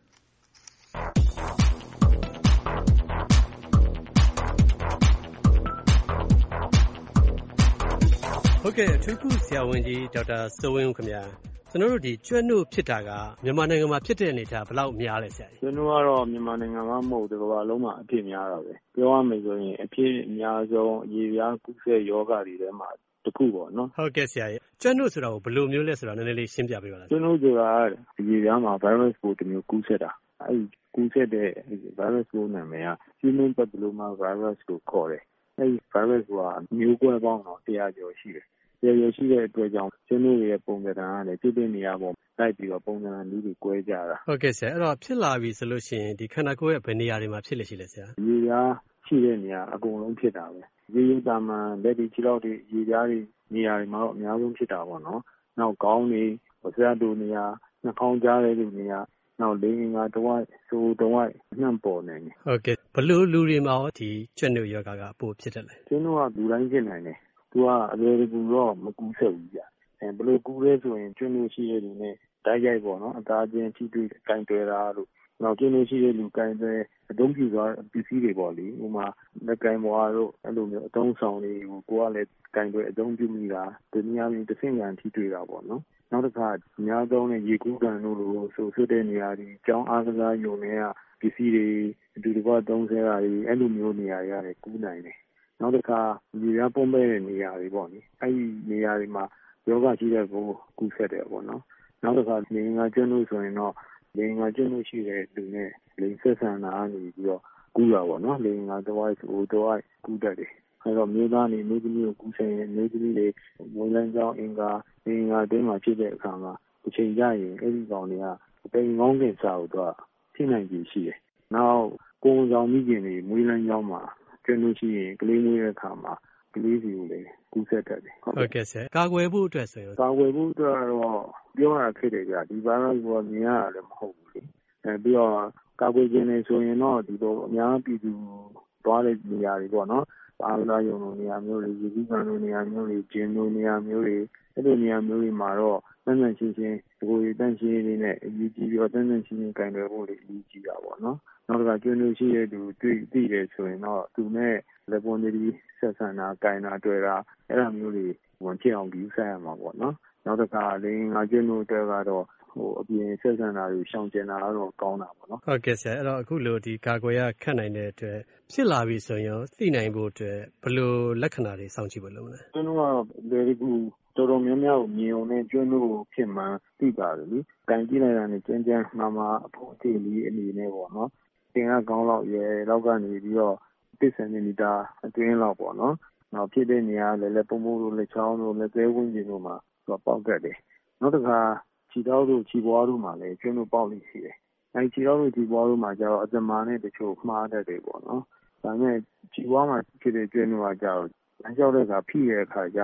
ဟုတ်ကဲ့အထူးကုဆရာဝန်ကြီးဒေါက်တာစိုးဝင်းဦးခင်ဗျာကျွန်တော်တို့ဒီကြွက်နုဖြစ်တာကမြန်မာနိုင်ငံမှာဖြစ်တဲ့အနေအထားဘယ်လောက်များလဲဆရာကြီးကြွက်နုကတော့မြန်မာနိုင်ငံမှာမဟုတ်တကမ္ဘာလုံးမှာအဖြစ်များတာပဲပြောရမယ်ဆိုရင်အဖြစ်အများဆုံးအရေပြားကူးစက်ရောဂါတွေထဲမှာတစ်ခုပေါ့နော်ဟုတ်ကဲ့ဆရာကြီးကြွက်နုဆိုတာကိုဘယ်လိုမျိုးလဲဆိုတာနည်းနည်းလေးရှင်းပြပေးပါလားကြွက်နုဆိုတာအရေပြားမှာ virus ပိုးတစ်မျိုးကူးစက်တာအဲဒီကူးစက်တဲ့ virus ပိုးနာမည်က human papilloma virus ကိုခေါ်တယ်အဲဒီ virus ကမျိုးကွဲပေါင်းတော့100ကျော်ရှိတယ်ရရှိတဲ့အတွက်ကြောင့်ကျွန်းတို့ရဲ့ပုံစံကလည်းဖြစ်တဲ့နေရာပေါ်တိုက်ပြီးတော့ပုံစံမျိုးတွေကွဲကြတာဟုတ်ကဲ့ဆရာအဲ့တော့ဖြစ်လာပြီဆိုလို့ရှိရင်ဒီခန္ဓာကိုယ်ရဲ့ဘယ်နေရာတွေမှာဖြစ်လေရှိလဲဆရာရေပြားရှိတဲ့နေရာအကုန်လုံးဖြစ်တာပဲရေရည်တာမှလက်ဒီခြေထောက်တွေရေပြားတွေနေရာတွေမှာတော့အများဆုံးဖြစ်တာပေါ့နော်နောက်ခေါင်းတွေဆရာတို့နေရာနှာခေါင်းကြားတဲ့နေရာနောက်လေငါတဝိုက်ဆိုတဝိုက်နှံ့ပေါ်နေတယ်ဟုတ်ကဲ့ဘလို့လူတွေမှာဒီကြွက်နုရောဂါကပိုဖြစ်တယ်လေကျွန်းတို့ကလူတိုင်းဖြစ်နိုင်တယ်သူကအလွယ်တကူတော့မကူးဆက်ဘူးကြဘယ်လိုကူးလဲဆိုရင်ကျွန်းလို့ရှိတဲ့လူနဲ့တိုက်ရိုက်ပေါ့နော်အသားချင်းထိတွေ့ကင်တွယ်တာလို့နောက်ကျွန်းလို့ရှိတဲ့လူကင်တွယ်အသုံးပြုသွားပစ္စည်းတွေပေါ့လေဥမာလက်ကင်ဘွားတို့အဲ့လိုမျိုးအသုံးဆောင်တွေကိုကိုကလည်းကင်တွယ်အသုံးပြုမိတာဒီနေရာမျိုးတစ်ဆင့်ကန်ထိတွေ့တာပေါ့နော်နောက်တစ်ခါအများဆုံးနဲ့ရေကူးကန်တို့လိုဆိုဆွတဲ့နေရာတွေကျောင်းအားကစားရုံတွေကပစ္စည်းတွေအတူတကွသုံးဆဲတာတွေအဲ့လိုမျိုးနေရာတွေရတယ်ကူးနိုင်တယ်နောက်တစ်ခါရေပြားပုံမဲ့တဲ့နေရာတွေပေါ့နိအဲ့ဒီနေရာတွေမှာယောဂရှိတဲ့ကိုကူးဆက်တယ်ပေါ့နော်နောက်တစ်ခါလေငါကျွန်းလို့ဆိုရင်တော့လေငါကျွန်းလို့ရှိတဲ့လူနဲ့လိင်ဆက်ဆံတာကနေပြီးတော့ကူးတာပေါ့နော်လေငါတဝိုက်ဆိုတဝိုက်ကူးတတ်တယ်အဲ့တော့မျိုးသားနေမျိုးသမီးကိုကူးဆက်ရင်မျိုးသမီးတွေဝင်လန်းကြောင်းအင်္ဂါတင်းမှာဖြစ်တဲ့အခါမှာအချိန်ကြရင်အဲ့ဒီကောင်တွေကတိမ်ငောင်းကင်စာကိုတော့ထိနိုင်ကြရှိတယ်နောက်ကိုယ်ဆောင်မိခင်တွေမွေးလန်းကြောင်းမှာကျွန်းလို့ရှိရင်ကလေးမွေးတဲ့အခါမှာကလေးစီကိုလည်းကူးစက်တတ်တယ်ဟုတ်ကဲ့ဆရာကာကွယ်ဖို့အတွက်ဆိုရင်ကာကွယ်ဖို့အတွက်တော့ပြောရခက်တယ်ကြာဒီ virus ကိုမြင်ရတာလည်းမဟုတ်ဘူးလေပြီးတော့ကာကွယ်ခြင်းနေဆိုရင်တော့ဒီလိုအများပြည်သူသွားတဲ့နေရာတွေပေါ့နော်အားလာရုံလိုနေရာမျိုးတွေရေကူးကန်လိုနေရာမျိုးတွေဂျင်းလိုနေရာမျိုးတွေအဲ့လိုနေရာမျိုးတွေမှာတော့တန်းတန်းချင်းချင်းကိုယ်ရည်တန်းရှင်းလေးနဲ့အရေးကြီးပြီးတော့တန်းတန်းချင်းချင်းကင်တယ်ဖို့လေးအရေးကြီးတာပေါ့နော်နောက်တစ်ခါကျွန်းလို့ရှိတဲ့သူတွေ့သိတယ်ဆိုရင်တော့သူနဲ့လက်ပွန်တွေဆက်ဆံတာကင်တာတွေ့တာအဲ့လိုမျိုးတွေဝင်ချအောင်ပြီးဆက်ရမှာပေါ့နော်နောက်တစ်ခါလေငါကျွန်းလို့တွေ့ကတော့အပြင်ဆက်ဆံတာတွေရှောင်ကျဉ်တာတော့ကောင်းတာပေါ့နော်ဟုတ်ကဲ့ဆရာအဲ့တော့အခုလိုဒီကာကွယ်ရခက်နိုင်တဲ့အတွက်ဖြစ်လာပြီဆိုရင်သိနိုင်ဖို့အတွက်ဘယ်လိုလက္ခဏာတွေစောင့်ကြည့်ဖို့လုပ်မလဲကျွန်းလို့ကတော့လေကူတော်တော်များများကိုမြင်ုံနဲ့ကျွန်းလို့ဖြစ်မှန်းသိပါတယ်လေကင်ကြည့်လိုက်တာနဲ့ကျန်းကျန်းမာမာအဖို့အထည်လေးအနေနဲ့ပေါ့နော်သင်ကကောင်းလောက်ရဲလောက်ကနေပြီးတော့10 cm အတွင်းလောက်ပေါ့နော်နောက်ဖြစ်တဲ့နေရာလည်းပုံပုံလိုလက်ချောင်းလိုလက်သေးဝင်းကျင်တို့မှာပေါက်တတ်တယ်နောက်တစ်ခါခြေထောက်တို့ခြေပွားတို့မှာလည်းကျွန်းလို့ပေါက်လိမ့်ရှိတယ်အဲဒီခြေထောက်တို့ခြေပွားတို့မှာကျတော့အသက်မာနဲ့တချို့မှားတတ်တယ်ပေါ့နော်ဒါပေမဲ့ခြေပွားမှာဖြစ်တဲ့ကျွန်းတို့ကကျတော့လမ်းလျှောက်တဲ့အခါဖိတဲ့အခါကျရင်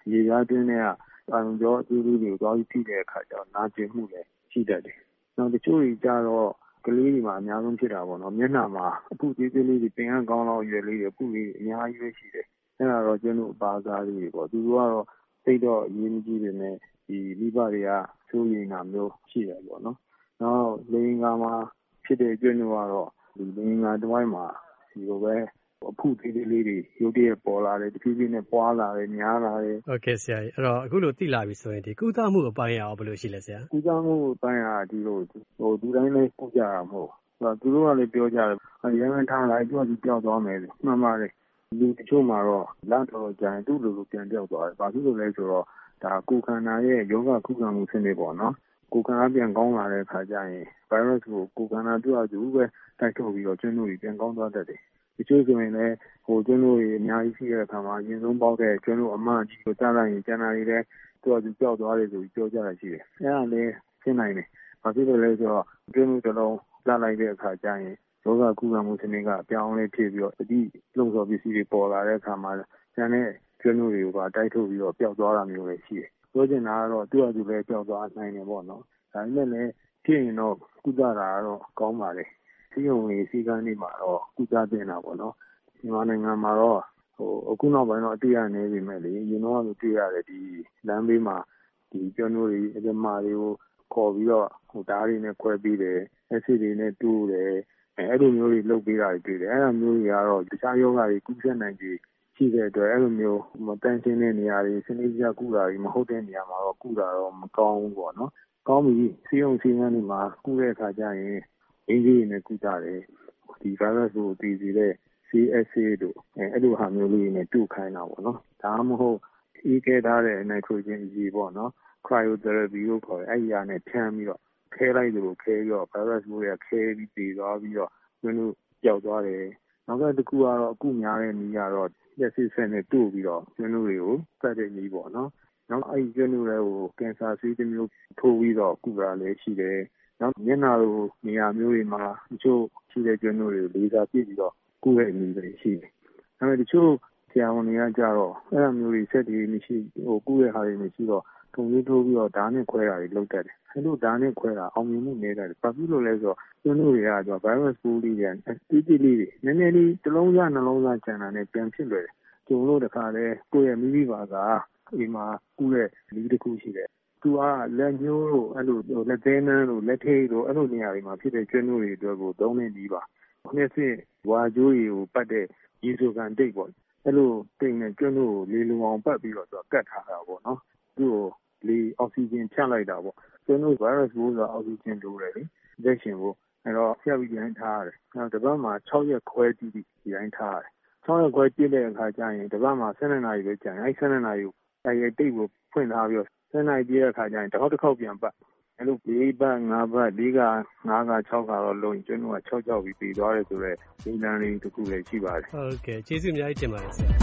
ရေသားတွင်းထဲကအာရုံကြောအသေးလေးတွေကိုသွားပြီးထိတဲ့အခါကျတော့နာကျင်မှုလည်းရှိတတ်တယ်။နောက်တချို့တွေကြတော့ကလေးတွေမှာအများဆုံးဖြစ်တာပေါ့နော်။မျက်နှာမှာအဖုသေးသေးလေးတွေပင်ကန်းကောင်းလောက်ရွယ်လေးတွေအဖုလေးအများကြီးပဲရှိတယ်။အဲ့ဒါတော့ကျွန်တော်အပါအစားလေးတွေပေါ့။သူတို့ကတော့သိတော့အရေးမကြီးပေမဲ့ဒီမိဘတွေကစိုးရိမ်တာမျိုးရှိတယ်ပေါ့နော်။နောက်လိင်္ဂါမှာဖြစ်တဲ့ကျွန်းတို့ကတော့ဒီလိင်္ဂါတစ်ဝိုက်မှာဒီလိုပဲအဖုသေးသေးလေးတွေရုတ်တရက်ပေါ်လာတယ်တဖြည်းဖြည်းနဲ့ပွားလာတယ်များလာတယ်။ Okay ဆရာကြီးအဲ့တော့အခုလိုသိလာပြီဆိုရင်ဒီကုသမှုအပိုင်းရောဘယ်လိုရှိလဲဆရာ။ကုသမှုအပိုင်းကဒီလိုဒီတိုင်းလေးကုကြတာမဟုတ်ဘူး။သူတို့ကလည်းပြောကြတယ်ရမ်းထားလိုက်သူကပျောက်သွားမယ်မှန်ပါတယ်။လူတချို့မှာတော့လတ်တော်ကြရင်သူ့လိုလိုပြန်ပျောက်သွားတယ်။ဘာဖြစ်လို့လဲဆိုတော့ဒါကိုယ်ခန္ဓာရဲ့ယောဂကုသမှုစနစ်ပေါ့နော်။ကိုယ်ခန္ဓာပြန်ကောင်းလာတဲ့အခါကျရင် virus ကိုကိုယ်ခန္ဓာသူ့အတူပဲတိုက်ထုတ်ပြီးတော့ကျွန်းတို့ပြန်ကောင်းသွားတတ်တယ်။တချို့ဆိုရင်လည်းကျွန်းတို့အများကြီးရှိတဲ့အခါမှာအရင်ဆုံးပေါက်တဲ့ကျွန်းတို့အမကြီးကိုကြားလိုက်ရင်ကျန်တာတွေလည်းသူ့အတူပျောက်သွားတယ်ဆိုပြီးပြောကြတာရှိတယ်။အဲ့ဒါလည်းဖြစ်နိုင်တယ်။ဘာဖြစ်လို့လဲဆိုတော့ကျွန်းတို့တစ်လုံးလတ်လိုက်တဲ့အခါကျရင်ယောဂကုသမှုစနစ်ကအပြောင်းလဲဖြစ်ပြီးတော့တတိလုံစော်ပစ္စည်းတွေပေါ်လာတဲ့အခါမှာကျန်တဲ့ကျွန်းတို့တွေကိုပါတိုက်ထုတ်ပြီးတော့ပျောက်သွားတာမျိုးလည်းရှိတယ်။ပြောချင်တာကတော့သူ့အတူလည်းပျောက်သွားနိုင်တယ်ပေါ့နော်။ဒါပေမဲ့လည်းဖြစ်ရင်တော့ကုသတာကတော့ကောင်းပါလေ။စီးရုံရေးစည်းကမ်းတွေမှာတော့ကုသတင်တာပေါ့နော်။မြန်မာနိုင်ငံမှာတော့အခုနောက်ပိုင်းတော့အတွေ့ရနေပြီမဲ့လေရင်တော့တွေ့ရတယ်ဒီလမ်းဘေးမှာဒီကျွန်းတို့တွေအကျမတွေကိုခေါ်ပြီးတော့ဓာတ်တွေနဲ့ခွဲပြီးတယ်အက်ဆစ်တွေနဲ့တူးတယ်အဲ့လိုမျိုးတွေလုပ်ပေးတာတွေတွေ့တယ်အဲ့လိုမျိုးတွေကတော့တခြားယောဂတွေကူးစက်နိုင်ပြီးရှိတဲ့အတွက်အဲ့လိုမျိုးမတန့်ရှင်းတဲ့နေရာတွေစနစ်ကျကုတာတွေမဟုတ်တဲ့နေရာမှာတော့ကုတာတော့မကောင်းဘူးပေါ့နော်ကောင်းပြီစီးရုံစီးကမ်းတွေမှာကုတဲ့အခါကျရင်အင်ဂျီတွေနဲ့ကုတာတယ်ဒီ virus ကိုတည်စေတဲ့ CSA တို့အဲ့လိုဟာမျိုးလေးနဲ့တူခိုင်းတာပေါ့နော်ဒါမှမဟုတ်အေးခဲထားတဲ့ nitrogen ရေပေါ့နော် cryotherapy လို့ခေါ်တယ်အဲ့ဒီဟာနဲ့ဖြန်းပြီးတော့ခဲလိုက်လို့ခဲပြီးတော့ virus ကိုခဲပြီးတည်သွားပြီးတော့ကျွန်းတို့ပျောက်သွားတယ်နောက်တစ်ခုကတော့အခုများတဲ့နည်းကတော့လက်စစ်ဆက်နဲ့တို့ပြီးတော့ကျွန်းတို့တွေကိုစက်တဲ့နည်းပေါ့နော်နောက်အဲ့ဒီကျွန်းတို့တွေကိုကင်ဆာဆေးတစ်မျိုးထိုးပြီးတော့ကုတာလည်းရှိတယ်နောက်မျက်နှာလိုနေရာမျိုးတွေမှာတချို့ရှိတဲ့ကျွန်းတို့တွေကိုလေဆာပြစ်ပြီးတော့ကုတဲ့နည်းတွေရှိတယ်။ဒါပေမဲ့တချို့ဆရာဝန်တွေကကြတော့အဲ့လိုမျိုးတွေဆက်တွေမရှိကုတဲ့ဟာတွေမရှိတော့ထုံလေးထိုးပြီးတော့ဓာတ်နဲ့ခွဲတာတွေလုပ်တတ်တယ်။အဲ့လိုဓာတ်နဲ့ခွဲတာအောင်မြင်မှုနည်းတယ်။ဘာဖြစ်လို့လဲဆိုတော့ကျွန်းတို့တွေကvirus ပိုးလေးတွေတိလေးတွေနည်းနည်းလေးတစ်လုံးနှလုံးသားကျန်တာနဲ့ပြန်ဖြစ်လွယ်တယ်။ကျုံလို့တခါလဲကိုယ့်ရဲ့မိမိပါကအိမ်မှာကုတဲ့နည်းတစ်ခုရှိတယ်။သူကလက်ညှိုးတို့အဲ့လိုလက်သေးနှမ်းတို့လက်ထိပ်တို့အဲ့လိုနေရာတွေမှာဖြစ်တဲ့ကျွန်းတို့တွေအတွက်ကိုသုံးတဲ့နည်းပါ။နှစ်စစ်ဝါကျိုးတွေကိုပတ်တဲ့ရေဆိုကန်တိတ်ပေါ့အဲ့လိုတိတ်နဲ့ကျွန်းတို့ကိုလေလုံအောင်ပတ်ပြီးတော့သူကတ်ထားတာပေါ့နော်သူ့ကိုလေအောက်ဆီဂျင်ဖြန့်လိုက်တာပေါ့ကျွန်းတို့ virus ပိုးဆိုအောက်ဆီဂျင်လိုတယ်လေလက်ရှင်ကိုအဲ့တော့ဖြတ်ပြီးတိုင်းထားရတယ်နောက်တစ်ပတ်မှာ6ရက်ခွဲကြည့်ပြီးဒီတိုင်းထားရတယ်6ရက်ခွဲကြည့်တဲ့အခါကျရင်တစ်ပတ်မှာ12နာရီပဲကြာရင်အဲ့12နာရီကိုအဲ့ဒီတိတ်ကိုဖွင့်ထားပြီးတော့12နာရီပြည့်တဲ့အခါကျရင်တစ်ခေါက်ပြန်ပတ်အဲ့လို၄ပတ်၅ပတ်၄က၅က6ကတော့လုံးကျွန်းတို့က6ပြီးပြီးသွားတယ်ဆိုတော့ဒီလမ်းလေးတစ်ခုလည်းရှိပါတယ်ဟုတ်ကဲ့ကျေးဇူးအများကြီးတင်ပါတယ်ဆရာ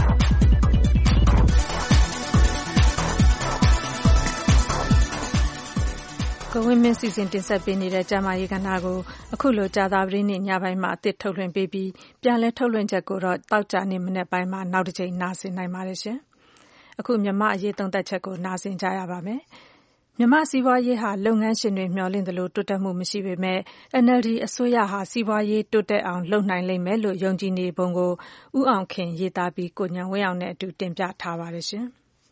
ကိုဝင်းမင်းစီစဉ်တင်ဆက်ပေးနေတဲ့ကျမရေးကဏ္ဍကိုအခုလိုကြာသပတေးနေ့ညပိုင်းမှာအသစ်ထုတ်လွှင့်ပေးပြီးပြန်လည်ထုတ်လွှင့်ချက်ကိုတော့တောက်ကြနေ့မနေ့ပိုင်းမှာနောက်တစ်ချိန်နားဆင်နိုင်ပါတယ်ရှင်အခုမြန်မာအရေးသုံးသပ်ချက်ကိုနားဆင်ကြရပါမယ်မြန်မာစီးပွားရေးဟာလုပ်ငန်းရှင်တွေမျှော်လင့်သလိုတိုးတက်မှုမရှိပေမဲ့ NLD အစိုးရဟာစီးပွားရေးတိုးတက်အောင်လုပ်နိုင်လိမ့်မယ်လို့ယုံကြည်နေပုံကိုဦးအောင်ခင်ရေးသားပြီးကိုညံဝင်းအောင်နဲ့အတူတင်ပြထားပါတယ်ရှင်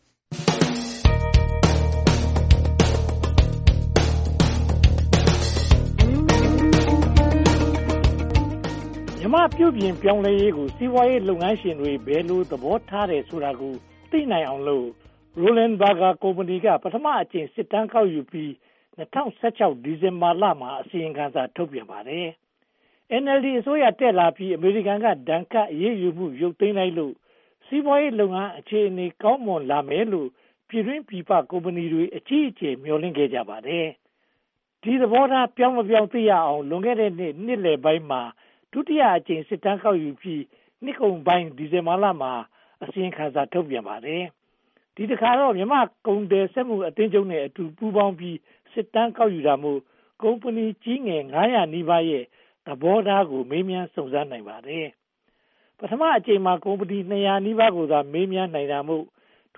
မြန်မာပြုပြင်ပြောင်းလဲရေးကိုစီးပွားရေးလုပ်ငန်းရှင်တွေဘယ်လိုသဘောထားတယ်ဆိုတာကိုသိနိုင်အောင်လို့Roland Berger ကုမ္ပဏီကပထမအကြိမ်စစ်တမ်းကောက်ယူပြီး2016ဒီဇင်ဘာလမှာအစီရင်ခံစာထုတ်ပြန်ပါတယ်။ NLD အစိုးရတက်လာပြီးအမေရိကန်ကဒဏ်ခတ်အရေးယူမှုရုပ်သိမ်းလိုက်လို့စီးပွားရေးလုပ်ငန်းအခြေအနေကောင်းမွန်လာမယ်လို့ပြည်တွင်းပြည်ပကုမ္ပဏီတွေအကြီးအကျယ်မျှော်လင့်ခဲ့ကြပါတယ်။ဒီသဘောထားပြောင်းမပြောင်းသိရအောင်လွန်ခဲ့တဲ့နှစ်လယ်ပိုင်းမှာဒုတိယအကြိမ်စစ်တမ်းကောက်ယူပြီးနှစ်ကုန်ပိုင်းဒီဇင်ဘာလမှာအစီရင်ခံစာထုတ်ပြန်ပါတယ်။ဒီတစ်ခါတော့မြန်မာကုန်တယ်စက်မှုအသင်းချုပ်နဲ့အတူပူးပေါင်းပြီးစစ်တမ်းကောက်ယူတာမို့ကုမ္ပဏီကြီးငယ်900နီးပါးရဲ့သဘောထားကိုမေးမြန်းစုံစမ်းနိုင်ပါတယ်။ပထမအကြိမ်မှာကုမ္ပဏီ200နီးပါးကိုသာမေးမြန်းနိုင်တာမို့ဒု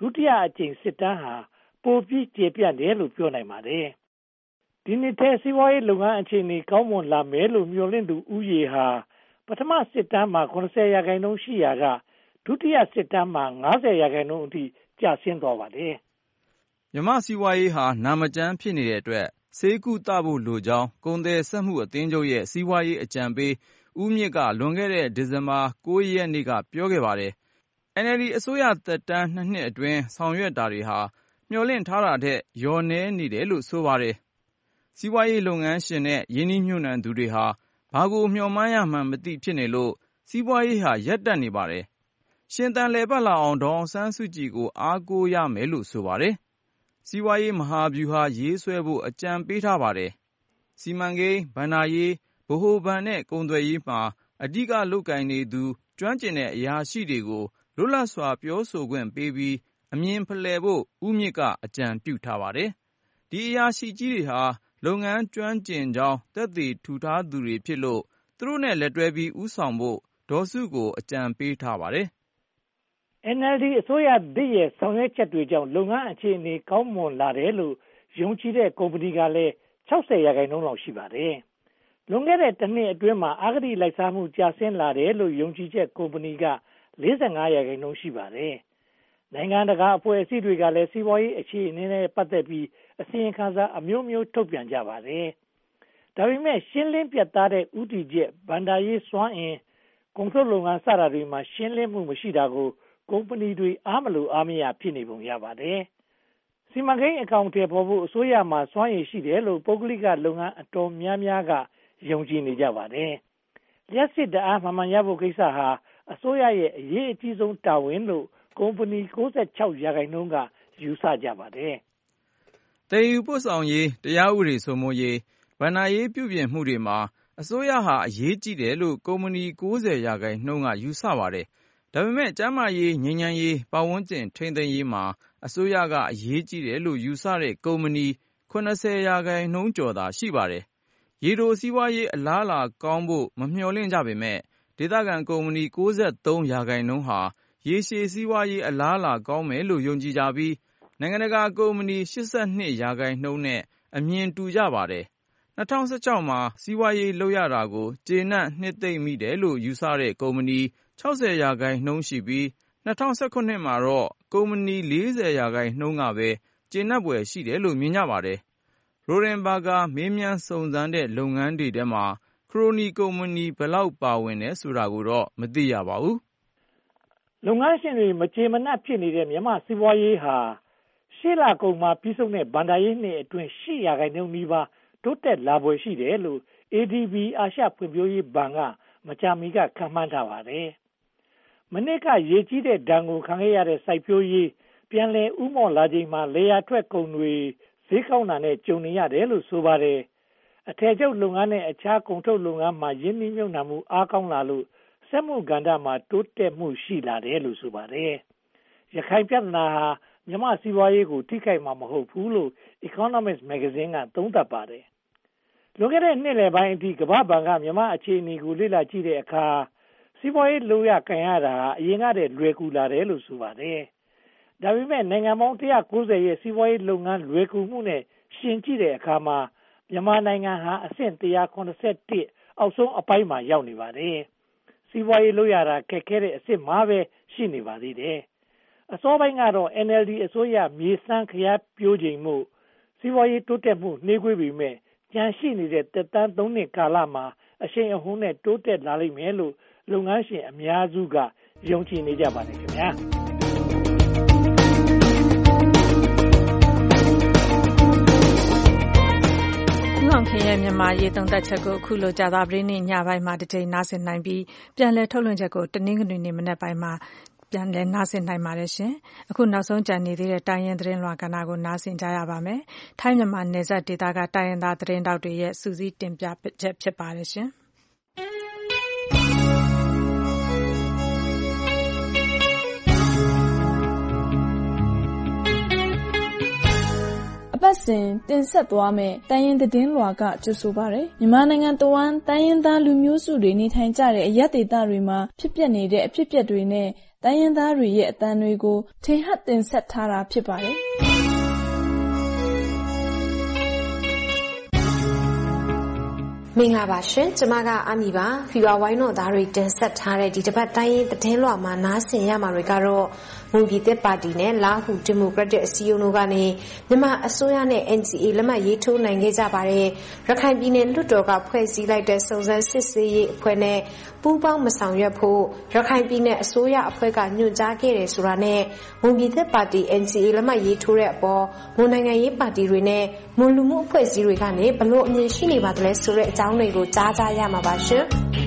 ဒုတိယအကြိမ်စစ်တမ်းဟာပိုပြီးကျေပြန့်တယ်လို့ပြောနိုင်ပါတယ်။ဒီနှစ်ထဲစီးပွားရေးလုပ်ငန်းအခြေအနေကောင်းမွန်လာမယ်လို့မျှော်လင့်သူဦးရေဟာပထမစစ်တမ်းမှာ 70% ရှိရာကဒုတိယစစ်တမ်းမှာ 50% အထိကျဆင်းသွားပါတယ်။မြန်မာစီးပွားရေးဟာနာမကျန်းဖြစ်နေတဲ့အတွက်ဆေးကုသဖို့လိုကြောင်းကုန်သည်စက်မှုအသင်းချုပ်ရဲ့စီးပွားရေးအကြံပေးဦးမြင့်ကလွန်ခဲ့တဲ့ဒီဇင်ဘာ9 ရက်နေ့ကပြောခဲ့ပါတယ်။ NLD အစိုးရသက်တမ်း2 နှစ်အတွင်းဆောင်ရွက်တာတွေဟာမျှော်လင့်ထားတာထက်လျော့နည်းနေတယ်လို့ဆိုပါတယ်။စီးပွားရေးလုပ်ငန်းရှင်နဲ့ရင်းနှီးမြှုပ်နှံသူတွေဟာဘာကိုမျှော်မှန်းရမှန်းမသိဖြစ်နေလို့စီးပွားရေးဟာရပ်တန့်နေပါတယ်။ရှင်သန်လည်ပတ်လာအောင်ဒေါ်အောင်ဆန်းစုကြည်ကိုအားကိုးရမယ်လို့ဆိုပါတယ်။စီးပွားရေးမဟာဗျူဟာရေးဆွဲဖို့အကြံပေးထားပါတယ်။စီမံကိန်း၊ဘဏ္ဍာရေး၊ဗဟိုဘဏ်နဲ့ကုန်သွယ်ရေးမှာအဓိကလုပ်ကိုင်နေသူကျွမ်းကျင်တဲ့အရာရှိတွေကိုလွတ်လပ်စွာပြောဆိုခွင့်ပေးပြီးအမြင်ဖလှယ်ဖို့ဦးမြင့်ကအကြံပြုထားပါတယ်။ဒီအရာရှိကြီးတွေဟာလုပ်ငန်းကျွမ်းကျင်ကြောင်းသက်သေထူထားသူတွေဖြစ်လို့သူတို့နဲ့လက်တွဲပြီးဦးဆောင်ဖို့ဒေါ်စုကိုအကြံပေးထားပါတယ်။ NLD အစိုးရသစ်ရဲ့ဆောင်ရွက်ချက်တွေကြောင့်လုပ်ငန်းအခြေအနေကောင်းမွန်လာတယ်လို့ယုံကြည်တဲ့ကုမ္ပဏီကလည်း 60% လောက်ရှိပါတယ်။လွန်ခဲ့တဲ့တစ်နှစ်အတွင်းမှာအဂတိလိုက်စားမှုကျဆင်းလာတယ်လို့ယုံကြည်ချက်ကုမ္ပဏီက 45% ရှိပါတယ်။နိုင်ငံတကာအဖွဲ့အစည်းတွေကလည်းစီးပွားရေးအခြေအနေနဲ့ပတ်သက်ပြီးအစီရင်ခံစာအမျိုးမျိုးထုတ်ပြန်ကြပါတယ်။ဒါပေမဲ့ရှင်းလင်းပြတ်သားတဲ့ဥတီချက်ဘဏ္ဍာရေးစွမ်းအင်ကုန်ထုတ်လုပ်ငန်းစတာတွေမှာရှင်းလင်းမှုမရှိတာကိုကုမ္ပဏီတွေအားမလိုအားမရဖြစ်နေပုံရပါတယ်။စီမံကိန်းအကောင့်တွေပေါ်ဖို့အစိုးရမှာစွမ်းရည်ရှိတယ်လို့ပုဂ္ဂလိကလုပ်ငန်းအတော်များများကယုံကြည်နေကြပါတယ်။လျှပ်စစ်ဓာတ်အားမှန်ရဖို့ကိစ္စဟာအစိုးရရဲ့အရေးအကြီးဆုံးတာဝန်လို့ကုမ္ပဏီ 96% ကယူဆကြပါတယ်။သယ်ယူပို့ဆောင်ရေးတရားဥပဒေစိုးမိုးရေးဘဏ္ဍာရေးပြုပြင်မှုတွေမှာအစိုးရဟာအရေးကြီးတယ်လို့ကုမ္ပဏီ 90% ကယူဆပါတယ်။ဒါပေမဲ့ကျန်းမာရေးငြိမ်းချမ်းရေးပတ်ဝန်းကျင်ထိန်းသိမ်းရေးမှာအစိုးရကအရေးကြီးတယ်လို့ယူဆတဲ့ကုမ္ပဏီ 70% ကျော်သာရှိပါတယ်။ရေတိုစီးပွားရေးအလားအလာကောင်းဖို့မမျှော်လင့်ကြပေမဲ့ဒေသခံကုမ္ပဏီ 93% ဟာရေရှည်စီးပွားရေးအလားအလာကောင်းမယ်လို့ယုံကြည်ကြပြီးနိုင်ငံတကာကုမ္ပဏီ 82% နဲ့အမြင်တူကြပါတယ်။2016မှာစီးပွားရေးလုပ်ရတာကိုကျေနပ်နှစ်သိမ့်မိတယ်လို့ယူဆတဲ့ကုမ္ပဏီ 60% ရှိပြီး2019မှာတော့ကုမ္ပဏီ 40% ကပဲကျေနပ်ဖွယ်ရှိတယ်လို့မြင်ကြပါတယ်။ ရိုဒင်ဘာဂါမေးမြန်းစုံစမ်းတဲ့လုပ်ငန်းတွေထဲမှာခရိုနီကုမ္ပဏီဘယ်လောက်ပါဝင်တယ်ဆိုတာကိုတော့မသိရပါဘူး။လုပ်ငန်းရှင်တွေမကျေမနပ်ဖြစ်နေတဲ့မြန်မာစီးပွားရေးဟာရှေ့လကုန်မှာပြီးဆုံးတဲ့ဘဏ္ဍာရေးနှစ်အတွင်း 8% နီးပါးတိုးတက်လာဖွယ်ရှိတယ်လို့ ADB အာရှဖွံ့ဖြိုးရေးဘဏ်ကမကြာမီကခန့်မှန်းထားပါတယ်။မနှစ်ကရေကြီးတဲ့ဒဏ်ကိုခံခဲ့ရတဲ့စိုက်ပျိုးရေးပြန်လည်ဦးမော့လာချိန်မှာလယ်ယာထွက်ကုန်တွေဈေးကောင်းတာနဲ့ကြုံနေရတယ်လို့ဆိုပါတယ်။အထည်ချုပ်လုပ်ငန်းနဲ့အခြားကုန်ထုတ်လုပ်ငန်းမှာရင်းနှီးမြှုပ်နှံမှုအားကောင်းလာလို့စက်မှုကဏ္ဍမှာတိုးတက်မှုရှိလာတယ်လို့ဆိုပါတယ်။ရခိုင်ပြဿနာဟာမြန်မာစီးပွားရေးကိုထိခိုက်မှာမဟုတ်ဘူးလို့ Economist Magazine ကသုံးသပ်ပါတယ်။လွန်ခဲ့တဲ့နှစ်လယ်ပိုင်းအထိကမ္ဘာ့ဘဏ်ကမြန်မာအခြေအနေကိုလေ့လာကြည့်တဲ့အခါစီးပွားရေးလိုရကန်ရတာအရင်ကတည်းကလွယ်ကူလာတယ်လို့ဆိုပါတယ်။ဒါပေမဲ့နိုင်ငံပေါင်း190ရဲ့စီးပွားရေးလုပ်ငန်းလွယ်ကူမှုနဲ့ရှင်ကြည့်တဲ့အခါမှာမြန်မာနိုင်ငံဟာအဆင့်181အောက်ဆုံးအပိုင်းမှာရောက်နေပါတယ်။စီးပွားရေးလုပ်ရတာခက်ခဲတဲ့အဆင့်မှာပဲရှိနေပါသေးတယ်။အစောပိုင်းကတော့ NLD အစိုးရမြေစမ်းခရားပြိုးချိန်မှုစီးပွားရေးတိုးတက်မှုနှေးကွေးပေမဲ့ကြန့်ရှိနေတဲ့သက်တမ်း3နှစ်ကာလမှာအရှိန်အဟုန်နဲ့တိုးတက်လာလိမ့်မယ်လို့လုပ်ငန်းရှင်အများစုကယုံကြည်နေကြပါတယ်ခင်ဗျာအောင်ခင်ရဲ့မြန်မာရေးသုံးသပ်ချက်ကိုအခုလိုကြာသပတေးနေ့ညပိုင်းမှာတစ်ချိန်နားဆင်နိုင်ပြီးပြန်လည်ထုတ်လွှင့်ချက်ကိုတနင်္ဂနွေနေ့မနက်ပိုင်းမှာပြန်လည်နားဆင်နိုင်ပါတယ်ရှင်။အခုနောက်ဆုံးကြံနေသေးတဲ့တိုင်းရင်းသတင်းလွှာကဏ္ဍကိုနားဆင်ကြရပါမယ်။ထိုင်းမြန်မာနယ်စပ်ဒေသကတိုင်းရင်းသားသတင်းတောက်တွေရဲ့စူးစီးတင်ပြချက်ဖြစ်ပါတယ်ရှင်။ပတ်စဉ်တင်ဆက်သွားမယ့်တိုင်းရင်းသတင်းလွှာကကြိုဆိုပါရယ်မြန်မာနိုင်ငံတဝန်းတိုင်းရင်းသားလူမျိုးစုတွေနေထိုင်ကြတဲ့အရပ်ဒေသတွေမှာဖြစ်ပျက်နေတဲ့အဖြစ်အပျက်တွေနဲ့တိုင်းရင်းသားတွေရဲ့အသံတွေကိုထင်ဟပ်တင်ဆက်ထားတာဖြစ်ပါတယ်။မင်္ဂလာပါရှင်ကျမကအမီပါဖီဝါဝိုင်းတော်သားတွေတင်ဆက်ထားတဲ့ဒီတစ်ပတ်တိုင်းရင်သတင်းလွှာမှာနားဆင်ရမှာတွေကတော့မွန်ပြည်သစ်ပါတီနဲ့လာဟူဒီမိုကရက်တစ်အစည်းအရုံးတို့ကနေမြန်မာအစိုးရနဲ့ NCA လက်မှတ်ရေးထိုးနိုင်ခဲ့ကြပါတယ်ရခိုင်ပြည်နယ်လွှတ်တော်ကဖွဲ့စည်းလိုက်တဲ့စုံစမ်းစစ်ဆေးရေးအဖွဲ့နဲ့ပူးပေါင်းမဆောင်ရွက်ဖို့ရခိုင်ပြည်နယ်အစိုးရအဖွဲ့ကညွှန်ကြားခဲ့တယ်ဆိုတာနဲ့မွန်ပြည်သစ်ပါတီ NCA လက်မှတ်ရေးထိုးတဲ့အပေါ်မွန်နိုင်ငံရေးပါတီတွေနဲ့မွန်လူမှုအဖွဲ့အစည်းတွေကနေဘလို့အမြင်ရှိနေပါသလဲဆိုတဲ့အကြောင်းတွေကိုကြားကြရမှာပါရှင်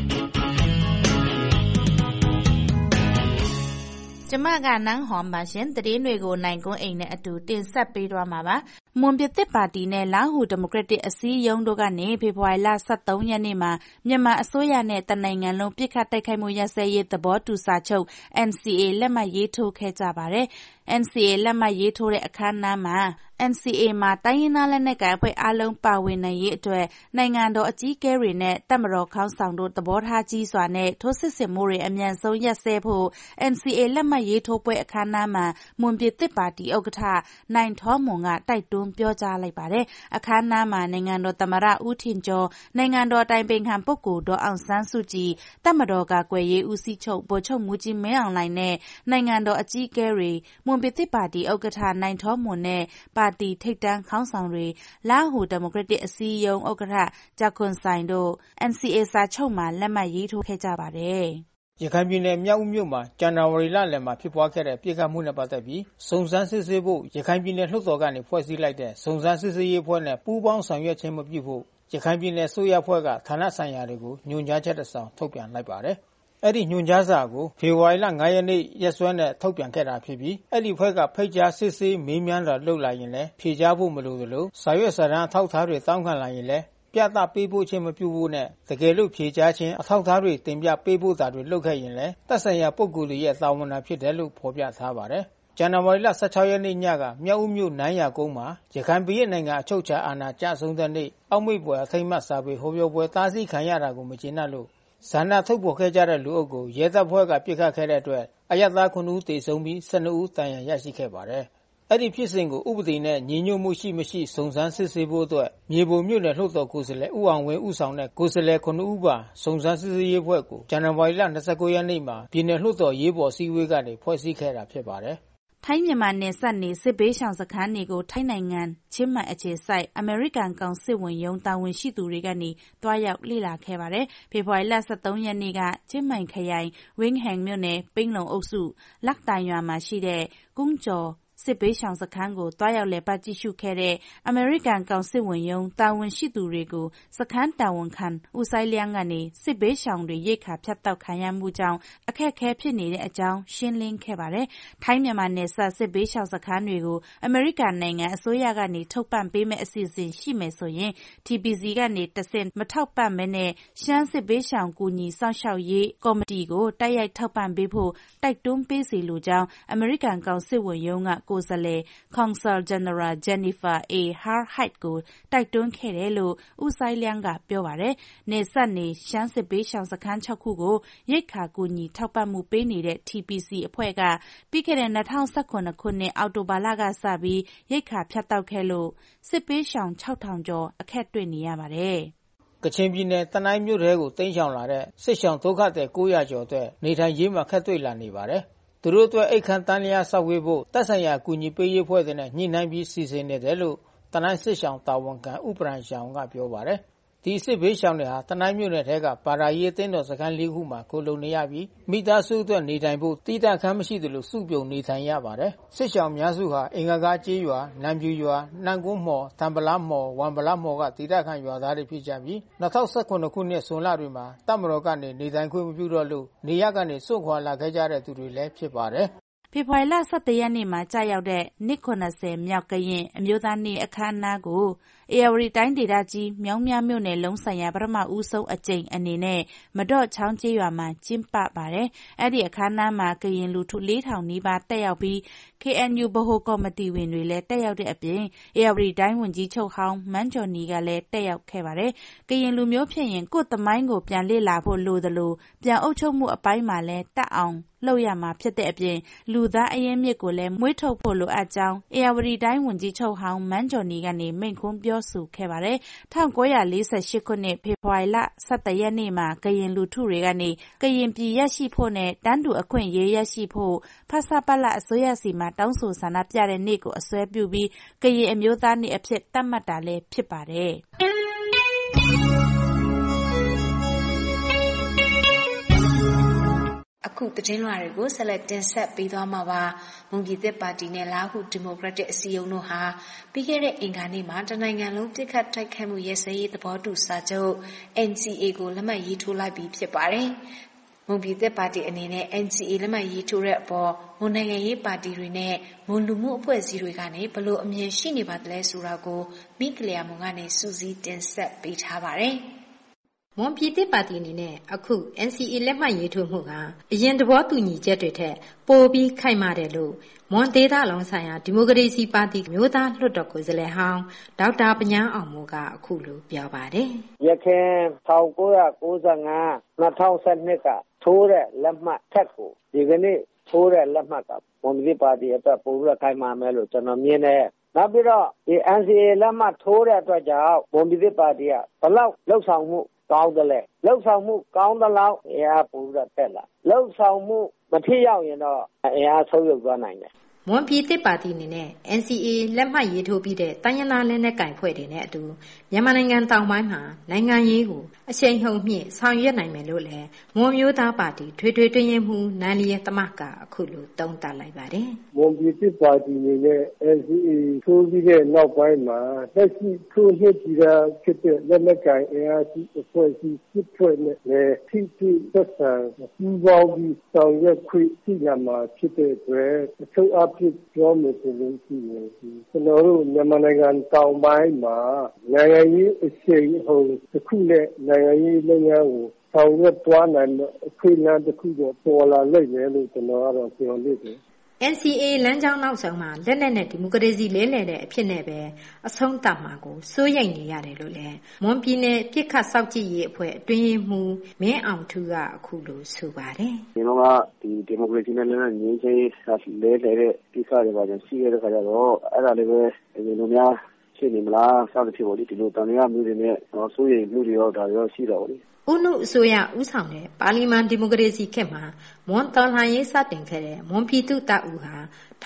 ကျမကနန်းဟွန်ပါရှင်သတင်းတွေကိုနိုင်ကွန်းအိမ်နဲ့အတူတင်ဆက်ပေးသွားမှာပါမွန်ပြည်သစ်ပါတီနဲ့လာဟူဒီမိုကရက်တစ်အစည်းအရုံးတို့ကနေဖေဖော်ဝါရီလ23ရက်နေ့မှာမြန်မာအစိုးရနဲ့တနိုင်ငံလုံးပြစ်ခတ်တိုက်ခိုက်မှုရပ်စဲရေးသဘောတူစာချုပ် NCA လက်မှတ်ရေးထိုးခဲ့ကြပါတယ်NCA လက်မှတ်ရေးထိုးတဲ့အခမ်းအနားမှာNCA မှာတိုင်းရင်းသားလက်နက်ကိုင်အဖွဲ့အားလုံးပါဝင်နိုင်ရေးအတွက်နိုင်ငံတော်အကြီးအကဲတွေနဲ့တပ်မတော်ခေါင်းဆောင်တို့သဘောထားကြီးစွာနဲ့ထိုးစစ်ဆင်မှုတွေအမြန်ဆုံးရပ်စဲဖို့ NCA လက်မှတ်ရေးထိုးပွဲအခမ်းအနားမှာမွန်ပြည်သစ်ပါတီဥက္ကဋ္ဌနိုင်ထောမွန်ကတိုက်တွန်းပြောကြားလိုက်ပါတယ်။အခမ်းအနားမှာနိုင်ငံတော်သမ္မတဦးထင်ကျော်နိုင်ငံတော်တိုင်ပင်ခံပုဂ္ဂိုလ်ဒေါ်အောင်ဆန်းစုကြည်တပ်မတော်ကာကွယ်ရေးဦးစီးချုပ်ဗိုလ်ချုပ်မှူးကြီးမင်းအောင်လှိုင်နဲ့နိုင်ငံတော်အကြီးအကဲတွေမွန်ပြည်သစ်ပါတီဥက္ကဋ္ဌနိုင်ထောမွန်နဲ့ပါတီထိပ်တန်းခေါင်းဆောင်တွေလာဟူဒီမိုကရက်တစ်အစည်းအရုံးဥက္ကဋ္ဌဂျာခွန်ဆိုင်တို့ NCA စာချုပ်မှာလက်မှတ်ရေးထိုးခဲ့ကြပါတယ်။ရခိုင်ပြည်နယ်မြောက်ဦးမြို့မှာဇန်နဝါရီလလယ်မှာဖြစ်ပွားခဲ့တဲ့ပြစ်ခတ်မှုနဲ့ပတ်သက်ပြီးစုံစမ်းစစ်ဆေးဖို့ရခိုင်ပြည်နယ်လွှတ်တော်ကနေဖွဲ့စည်းလိုက်တဲ့စုံစမ်းစစ်ဆေးရေးအဖွဲ့နဲ့ပူးပေါင်းဆောင်ရွက်ခြင်းမပြုဖို့ရခိုင်ပြည်နယ်စိုးရအဖွဲ့ကဌာနဆိုင်ရာတွေကိုညွှန်ကြားချက်တစ်စောင်ထုတ်ပြန်လိုက်ပါတယ်။အဲ့ဒီညွှန်ကြားစာကိုဖေဖော်ဝါရီလ9ရက်နေ့ရက်စွဲနဲ့ထုတ်ပြန်ခဲ့တာဖြစ်ပြီးအဲ့ဒီဖွဲ့ကဖိတ်ကြားစစ်ဆေးမေးမြန်းတာလုပ်လာရင်လည်းဖြေကြားဖို့မလိုသလိုစာရွက်စာတမ်းအထောက်အထားတွေတောင်းခံလာရင်လည်းပြသပေးဖို့ခြင်းမပြုဖို့နဲ့တကယ်လို့ဖြေကြားခြင်းအထောက်အထားတွေတင်ပြပေးဖို့တာတွေလုပ်ခဲ့ရင်လည်းသက်ဆိုင်ရာပုဂ္ဂိုလ်ရဲ့တာဝန်ဖြစ်တယ်လို့ဖော်ပြထားပါတယ်။ဇန်နဝါရီလ16ရက်နေ့ညကမြောက်ဦးမြို့နိုင်ရာကုန်းမှာရခိုင်ပြည်နိုင်ငံအချုပ်အခြာအာဏာကျဆုံးတဲ့နေ့အောက်မေ့ပွဲအထိမ်းအမှတ်စာပေဟောပြောပွဲတားဆီးခံရတာကိုမကျေနပ်လို့ဇန္နာထုတ်ပေါ်ခဲ့ကြတဲ့လူအုပ်ကိုရဲတပ်ဖွဲ့ကပြစ်ခတ်ခဲ့တဲ့အတွက်အရပ်သား9ဦးသေဆုံးပြီး12ဦးဒဏ်ရာရရှိခဲ့ပါတယ်။အဲ့ဒီဖြစ်စဉ်ကိုဥပဒေနဲ့ညီညွတ်မှုရှိမရှိစုံစမ်းစစ်ဆေးဖို့အတွက်မြေပုံမြို့နယ်လွှတ်တော်ကိုယ်စားလှယ်ဦးအောင်ဝင်းဦးဆောင်တဲ့ကိုယ်စားလှယ်9ဦးပါစုံစမ်းစစ်ဆေးရေးအဖွဲ့ကိုဇန်နဝါရီလ29ရက်နေ့မှာပြည်နယ်လွှတ်တော်ရေးပေါ်စည်းဝေးကနေဖွဲ့စည်းခဲ့တာဖြစ်ပါတယ်။ထိုင်းမြန်မာနယ်စပ်နေစစ်ဘေးရှောင်စခန်းတွေကိုထိုင်းနိုင်ငံချင်းမိုင်အခြေစိုက်အမေရိကန်ကောင်စစ်ဝန်ရုံးတာဝန်ရှိသူတွေကနေတွားရောက်လေ့လာခဲ့ပါတယ်။ဖေဖော်ဝါရီလ23ရက်နေ့ကချင်းမိုင်ခရိုင်ဝင်းဟန်မြို့နယ်ပိန်းလုံအုပ်စုလက်တိုင်ရွာမှာရှိတဲ့ကုန်းကျော်စစ်ဘေးရှောင်စခန်းကိုတွားရောက်လည်ပတ်ကြည့်ရှုခဲ့တဲ့အမေရိကန်ကောင်စစ်ဝန်ရုံးတာဝန်ရှိသူတွေကိုစခန်းတာဝန်ခံဦးဆိုင်လျံကနေစစ်ဘေးရှောင်တွေရိတ်ခါဖြတ်တောက်ခံရမှုကြောင့်အခက်အခဲဖြစ်နေတဲ့အကြောင်းရှင်းလင်းခဲ့ပါတယ်။ထိုင်းမြန်မာနယ်စပ်စစ်ဘေးရှောင်စခန်းတွေကိုအမေရိကန်နိုင်ငံအစိုးရကနေထုတ်ပံ့ပေးမဲ့အစီအစဉ်ရှိမယ်ဆိုရင် TPC ကနေတဆင့်မထောက်ပံ့မဲနဲ့ရှမ်းစစ်ဘေးရှောင်ကူညီစောင့်ရှောက်ရေးကော်မတီကိုတိုက်ရိုက်ထောက်ပံ့ပေးဖို့တိုက်တွန်းပေးစီလိုကြောင်းအမေရိကန်ကောင်စစ်ဝန်ရုံးကကိုယ်စားလှယ် Consul General Jennifer A. Harheit ကိုတိုက်တွန်းခဲ့တယ်လို့ဦးဆိုင်လျံကပြောပါတယ်။နယ်စပ်နေရှမ်းစစ်ဘေးရှောင်စခန်း6ခုကိုရိတ်ခါကူညီထောက်ပံ့မှုပေးနေတဲ့ TPC အဖွဲ့ကပြီးခဲ့တဲ့2019ခုနှစ်အောက်တိုဘာလကစပြီးရိတ်ခါဖြတ်တောက်ခဲ့လို့စစ်ဘေးရှောင်6000ကျော်အခက်တွေ့နေရပါတယ်။ကချင်ပြည်နယ်တနိုင်းမြို့ထဲကိုတိမ်းရှောင်လာတဲ့စစ်ရှောင်ဒုက္ခသည်900ကျော်အတွက်နေထိုင်ရေးမှာခက်တွေ့လာနေပါတယ်။သူတို့အတွက်အိတ်ခမ်းတန်းလျားဆောက်ဝေးဖို့တပ်ဆိုင်ရာအကူအညီပေးရေးဖွဲ့တဲ့နဲ့ညှိနှိုင်းပြီးစီစဉ်နေတယ်လို့တနိုင်းစစ်ရှောင်တာဝန်ခံဥပရန်ရှောင်ကပြောပါတယ်။ဒီစစ်ဘေးရှောင်တွေဟာတနိုင်းမြို့နယ်ထဲကပါရာရီအသင်းတော်စခန်း၄ခုမှာကိုလုံနေရပြီးမိသားစုအတွက်နေထိုင်ဖို့တိကျခန်းမရှိသလိုစုပြုံနေထိုင်ရပါတယ်။စစ်ရှောင်များစုဟာအင်္ဂကားကျေးရွာ၊နံပြူရွာ၊နှံကုန်းမှော်၊တံပလားမှော်၊ဝမ်ပလားမှော်ကတိကျခန်းရွာသားတွေဖြစ်ကြပြီး2019ခုနှစ်ဇွန်လတွေမှာတပ်မတော်ကနေနေထိုင်ခွင့်မပြုတော့လို့နေရကနေစွန့်ခွာလာခဲ့ကြတဲ့သူတွေလည်းဖြစ်ပါတယ်။ဖေဖော်ဝါရီလ17ရက်နေ့မှာကြာရောက်တဲ့နှစ်90မြောက်ကရင်အမျိုးသားနေ့အခမ်းအနားကိုဧရာဝတီတိုင်းဒေသကြီးမြောင်းမြမြို့နယ်လုံးဆိုင်ရာပထမဦးဆုံးအကြိမ်အနေနဲ့မဒေါ့ချောင်းကျေးရွာမှာကျင်းပပါတယ်။အဲ့ဒီအခမ်းအနားမှာကရင်လူထု4000နီးပါးတက်ရောက်ပြီး KNU ဗဟိုကော်မတီဝင်တွေလည်းတက်ရောက်တဲ့အပြင်ဧရာဝတီတိုင်းဝန်ကြီးချုပ်ဟောင်းမန်းကျော်နီကလည်းတက်ရောက်ခဲ့ပါတယ်။ကရင်လူမျိုးဖြစ်ရင်ကိုယ့်သမိုင်းကိုပြန်လေ့လာဖို့လိုသလိုပြန်အုပ်ချုပ်မှုအပိုင်းမှာလည်းတက်အောင်လှုပ်ရမှာဖြစ်တဲ့အပြင်လူသားအရင်းမြစ်ကိုလည်းမွေးထုတ်ဖို့လိုအပ်ကြောင်းဧရာဝတီတိုင်းဝန်ကြီးချုပ်ဟောင်းမန်းဂျော်နီကနေမိန့်ခွန်းပြောဆိုခဲ့ပါတယ်။ 1948 ခုနှစ်ဖေဖော်ဝါရီလ 17 ရက်နေ့မှာကရင်လူထုတွေကနေကရင်ပြည်ရရှိဖို့နဲ့တန်းတူအခွင့်အရေးရရှိဖို့ဖဆပလအစိုးရစီမှာတောင်းဆိုဆန္ဒပြတဲ့နေ့ကိုအစွဲပြုပြီးကရင်အမျိုးသားနေ့အဖြစ်သတ်မှတ်တာလည်းဖြစ်ပါတယ်။အခုသတင်းလွှာတွေကိုဆက်လက်တင်ဆက်ပေးသွားမှာပါ။မွန်ပြည်သစ်ပါတီနဲ့လားဟူဒီမိုကရက်တစ်အစည်းအရုံးတို့ဟာပြီးခဲ့တဲ့အင်္ဂါနေ့မှာတနိုင်ငံလုံးပစ်ခတ်တိုက်ခိုက်မှုရပ်စဲရေးသဘောတူစာချုပ် NCA ကိုလက်မှတ်ရေးထိုးလိုက်ပြီးဖြစ်ပါတယ်။မွန်ပြည်သစ်ပါတီအနေနဲ့ NCA လက်မှတ်ရေးထိုးတဲ့အပေါ်မွန်နိုင်ငံရေးပါတီတွေနဲ့မွန်လူမှုအဖွဲ့အစည်းတွေကနေဘလို့အမြင်ရှိနေပါသလဲဆိုတာကိုမိကလျာမွန်ကနေစူးစီးတင်ဆက်ပေးထားပါတယ်။မွန်ပြည်သစ်ပါတီအနေနဲ့အခု NCA လက်မှတ်ရေးထိုးမှုကအရင်သဘောတူညီချက်တွေထက်ပိုပြီးခိုင်မာတယ်လို့မွန်ဒေသလုံးဆိုင်ရာဒီမိုကရေစီပါတီမျိုးသားလွှတ်တော်ကိုယ်စားလှယ်ဟောင်းဒေါက်တာပညာအောင်မိုးကအခုလိုပြောပါတယ်။ရခင်1995 2012ကထိုးတဲ့လက်မှတ်ထက်ကိုဒီကနေ့ထိုးတဲ့လက်မှတ်ကမွန်ပြည်သစ်ပါတီအတွက်ပိုပြီးခိုင်မာမယ်လို့ကျွန်တော်မြင်တယ်။နောက်ပြီးတော့ဒီ NCA လက်မှတ်ထိုးတဲ့အတွက်ကြောင့်မွန်ပြည်သစ်ပါတီကဘလောက်လှုပ်ဆောင်မှုကောင်းတယ်လေလှုပ်ဆောင်မှုကောင်းသလောက်အင်အားပိုပြီးတက်လာလှုပ်ဆောင်မှုမထိရောက်ရင်တော့အင်အားဆုံးယုတ်သွားနိုင်တယ်မွန်ပြည်သစ်ပါတီအနေနဲ့ NCA လက်မှတ်ရေးထိုးပြီးတဲ့တိုင်းရင်းသားလက်နက်ကိုင်ဖွဲ့တွေနဲ့အတူမြန်မာနိုင်ငံတောင်ပိုင်းမှာနိုင်ငံရေးကိုအရှိန်ဟုန်မြင့်ဆောင်ရွက်နိုင်မယ်လို့လည်းမွန်မျိုးသားပါတီထွေထွေတွင်းရင်မှုနိုင်လျက်သမကအခုလိုတုံ့တက်လိုက်ပါတယ်မွန်ပြည်သစ်ပါတီအနေနဲ့ NCA ထိုးပြီးတဲ့နောက်ပိုင်းမှာလက်ရှိထိုးနှစ်ပြီးတာဖြစ်တဲ့လက်နက်ကိုင်အင်အားစုအဖွဲ့အစည်းစစ်ဖွဲ့နဲ့လည်းထိထိသက်ဆံပူးပေါင်းပြီးဆောင်ရွက်ခွင့်ရှိလာမှာဖြစ်တဲ့အတွက်အထူးအဖြစ်ပြောမယ်ဆိုလို့ရှိရင်ကျွန်တော်တို့မြန်မာနိုင်ငံတောင်ပိုင်းမှာနိုင်ငံရေးအရှိန်အဟုန်တစ်ခုနဲ့နိုင်ငံရေးလုပ်ငန်းကိုဆောင်ရွက်သွားနိုင်တဲ့အခွင့်အလမ်းတစ်ခုတော့ပေါ်လာလိမ့်မယ်လို့ကျွန်တော်ကတော့ပြောလို့တယ်NCA လမ်းကြောင်းနောက်ဆုံးမှာလက်နက်နဲ့ဒီမိုကရေစီလဲလှယ်တဲ့အဖြစ်နဲ့ပဲအဆုံးသတ်မှာကိုစိုးရိမ်နေရတယ်လို့လည်းမွန်ပြည်နယ်ပြစ်ခတ်စောင့်ကြည့်ရေးအဖွဲ့အတွင်းရေးမှူးမင်းအောင်ထူးကအခုလိုဆိုပါတယ်။ဒီတော့ကဒီမိုကရေစီနဲ့လက်နက်ငြိမ်းချမ်းရေးလဲလှယ်တဲ့ကိစ္စတွေပါကြရှိရတဲ့ခါကျတော့အဲ့ဒါလေးပဲဒီလိုများရှိနေမလားစသဖြင့်ပေါ့ဒီလိုတန်ရမျိုးတွေနဲ့စိုးရိမ်မှုတွေရောဒါရောရှိတော့လေဦးနုအစိုးရဦးဆောင်တဲ့ပါလီမန်ဒီမိုကရေစီခေတ်မှာမွန်တော်လှန်ရေးစတင်ခဲ့တဲ့မွန်ပြည်သူ့တပ်ဦးဟာ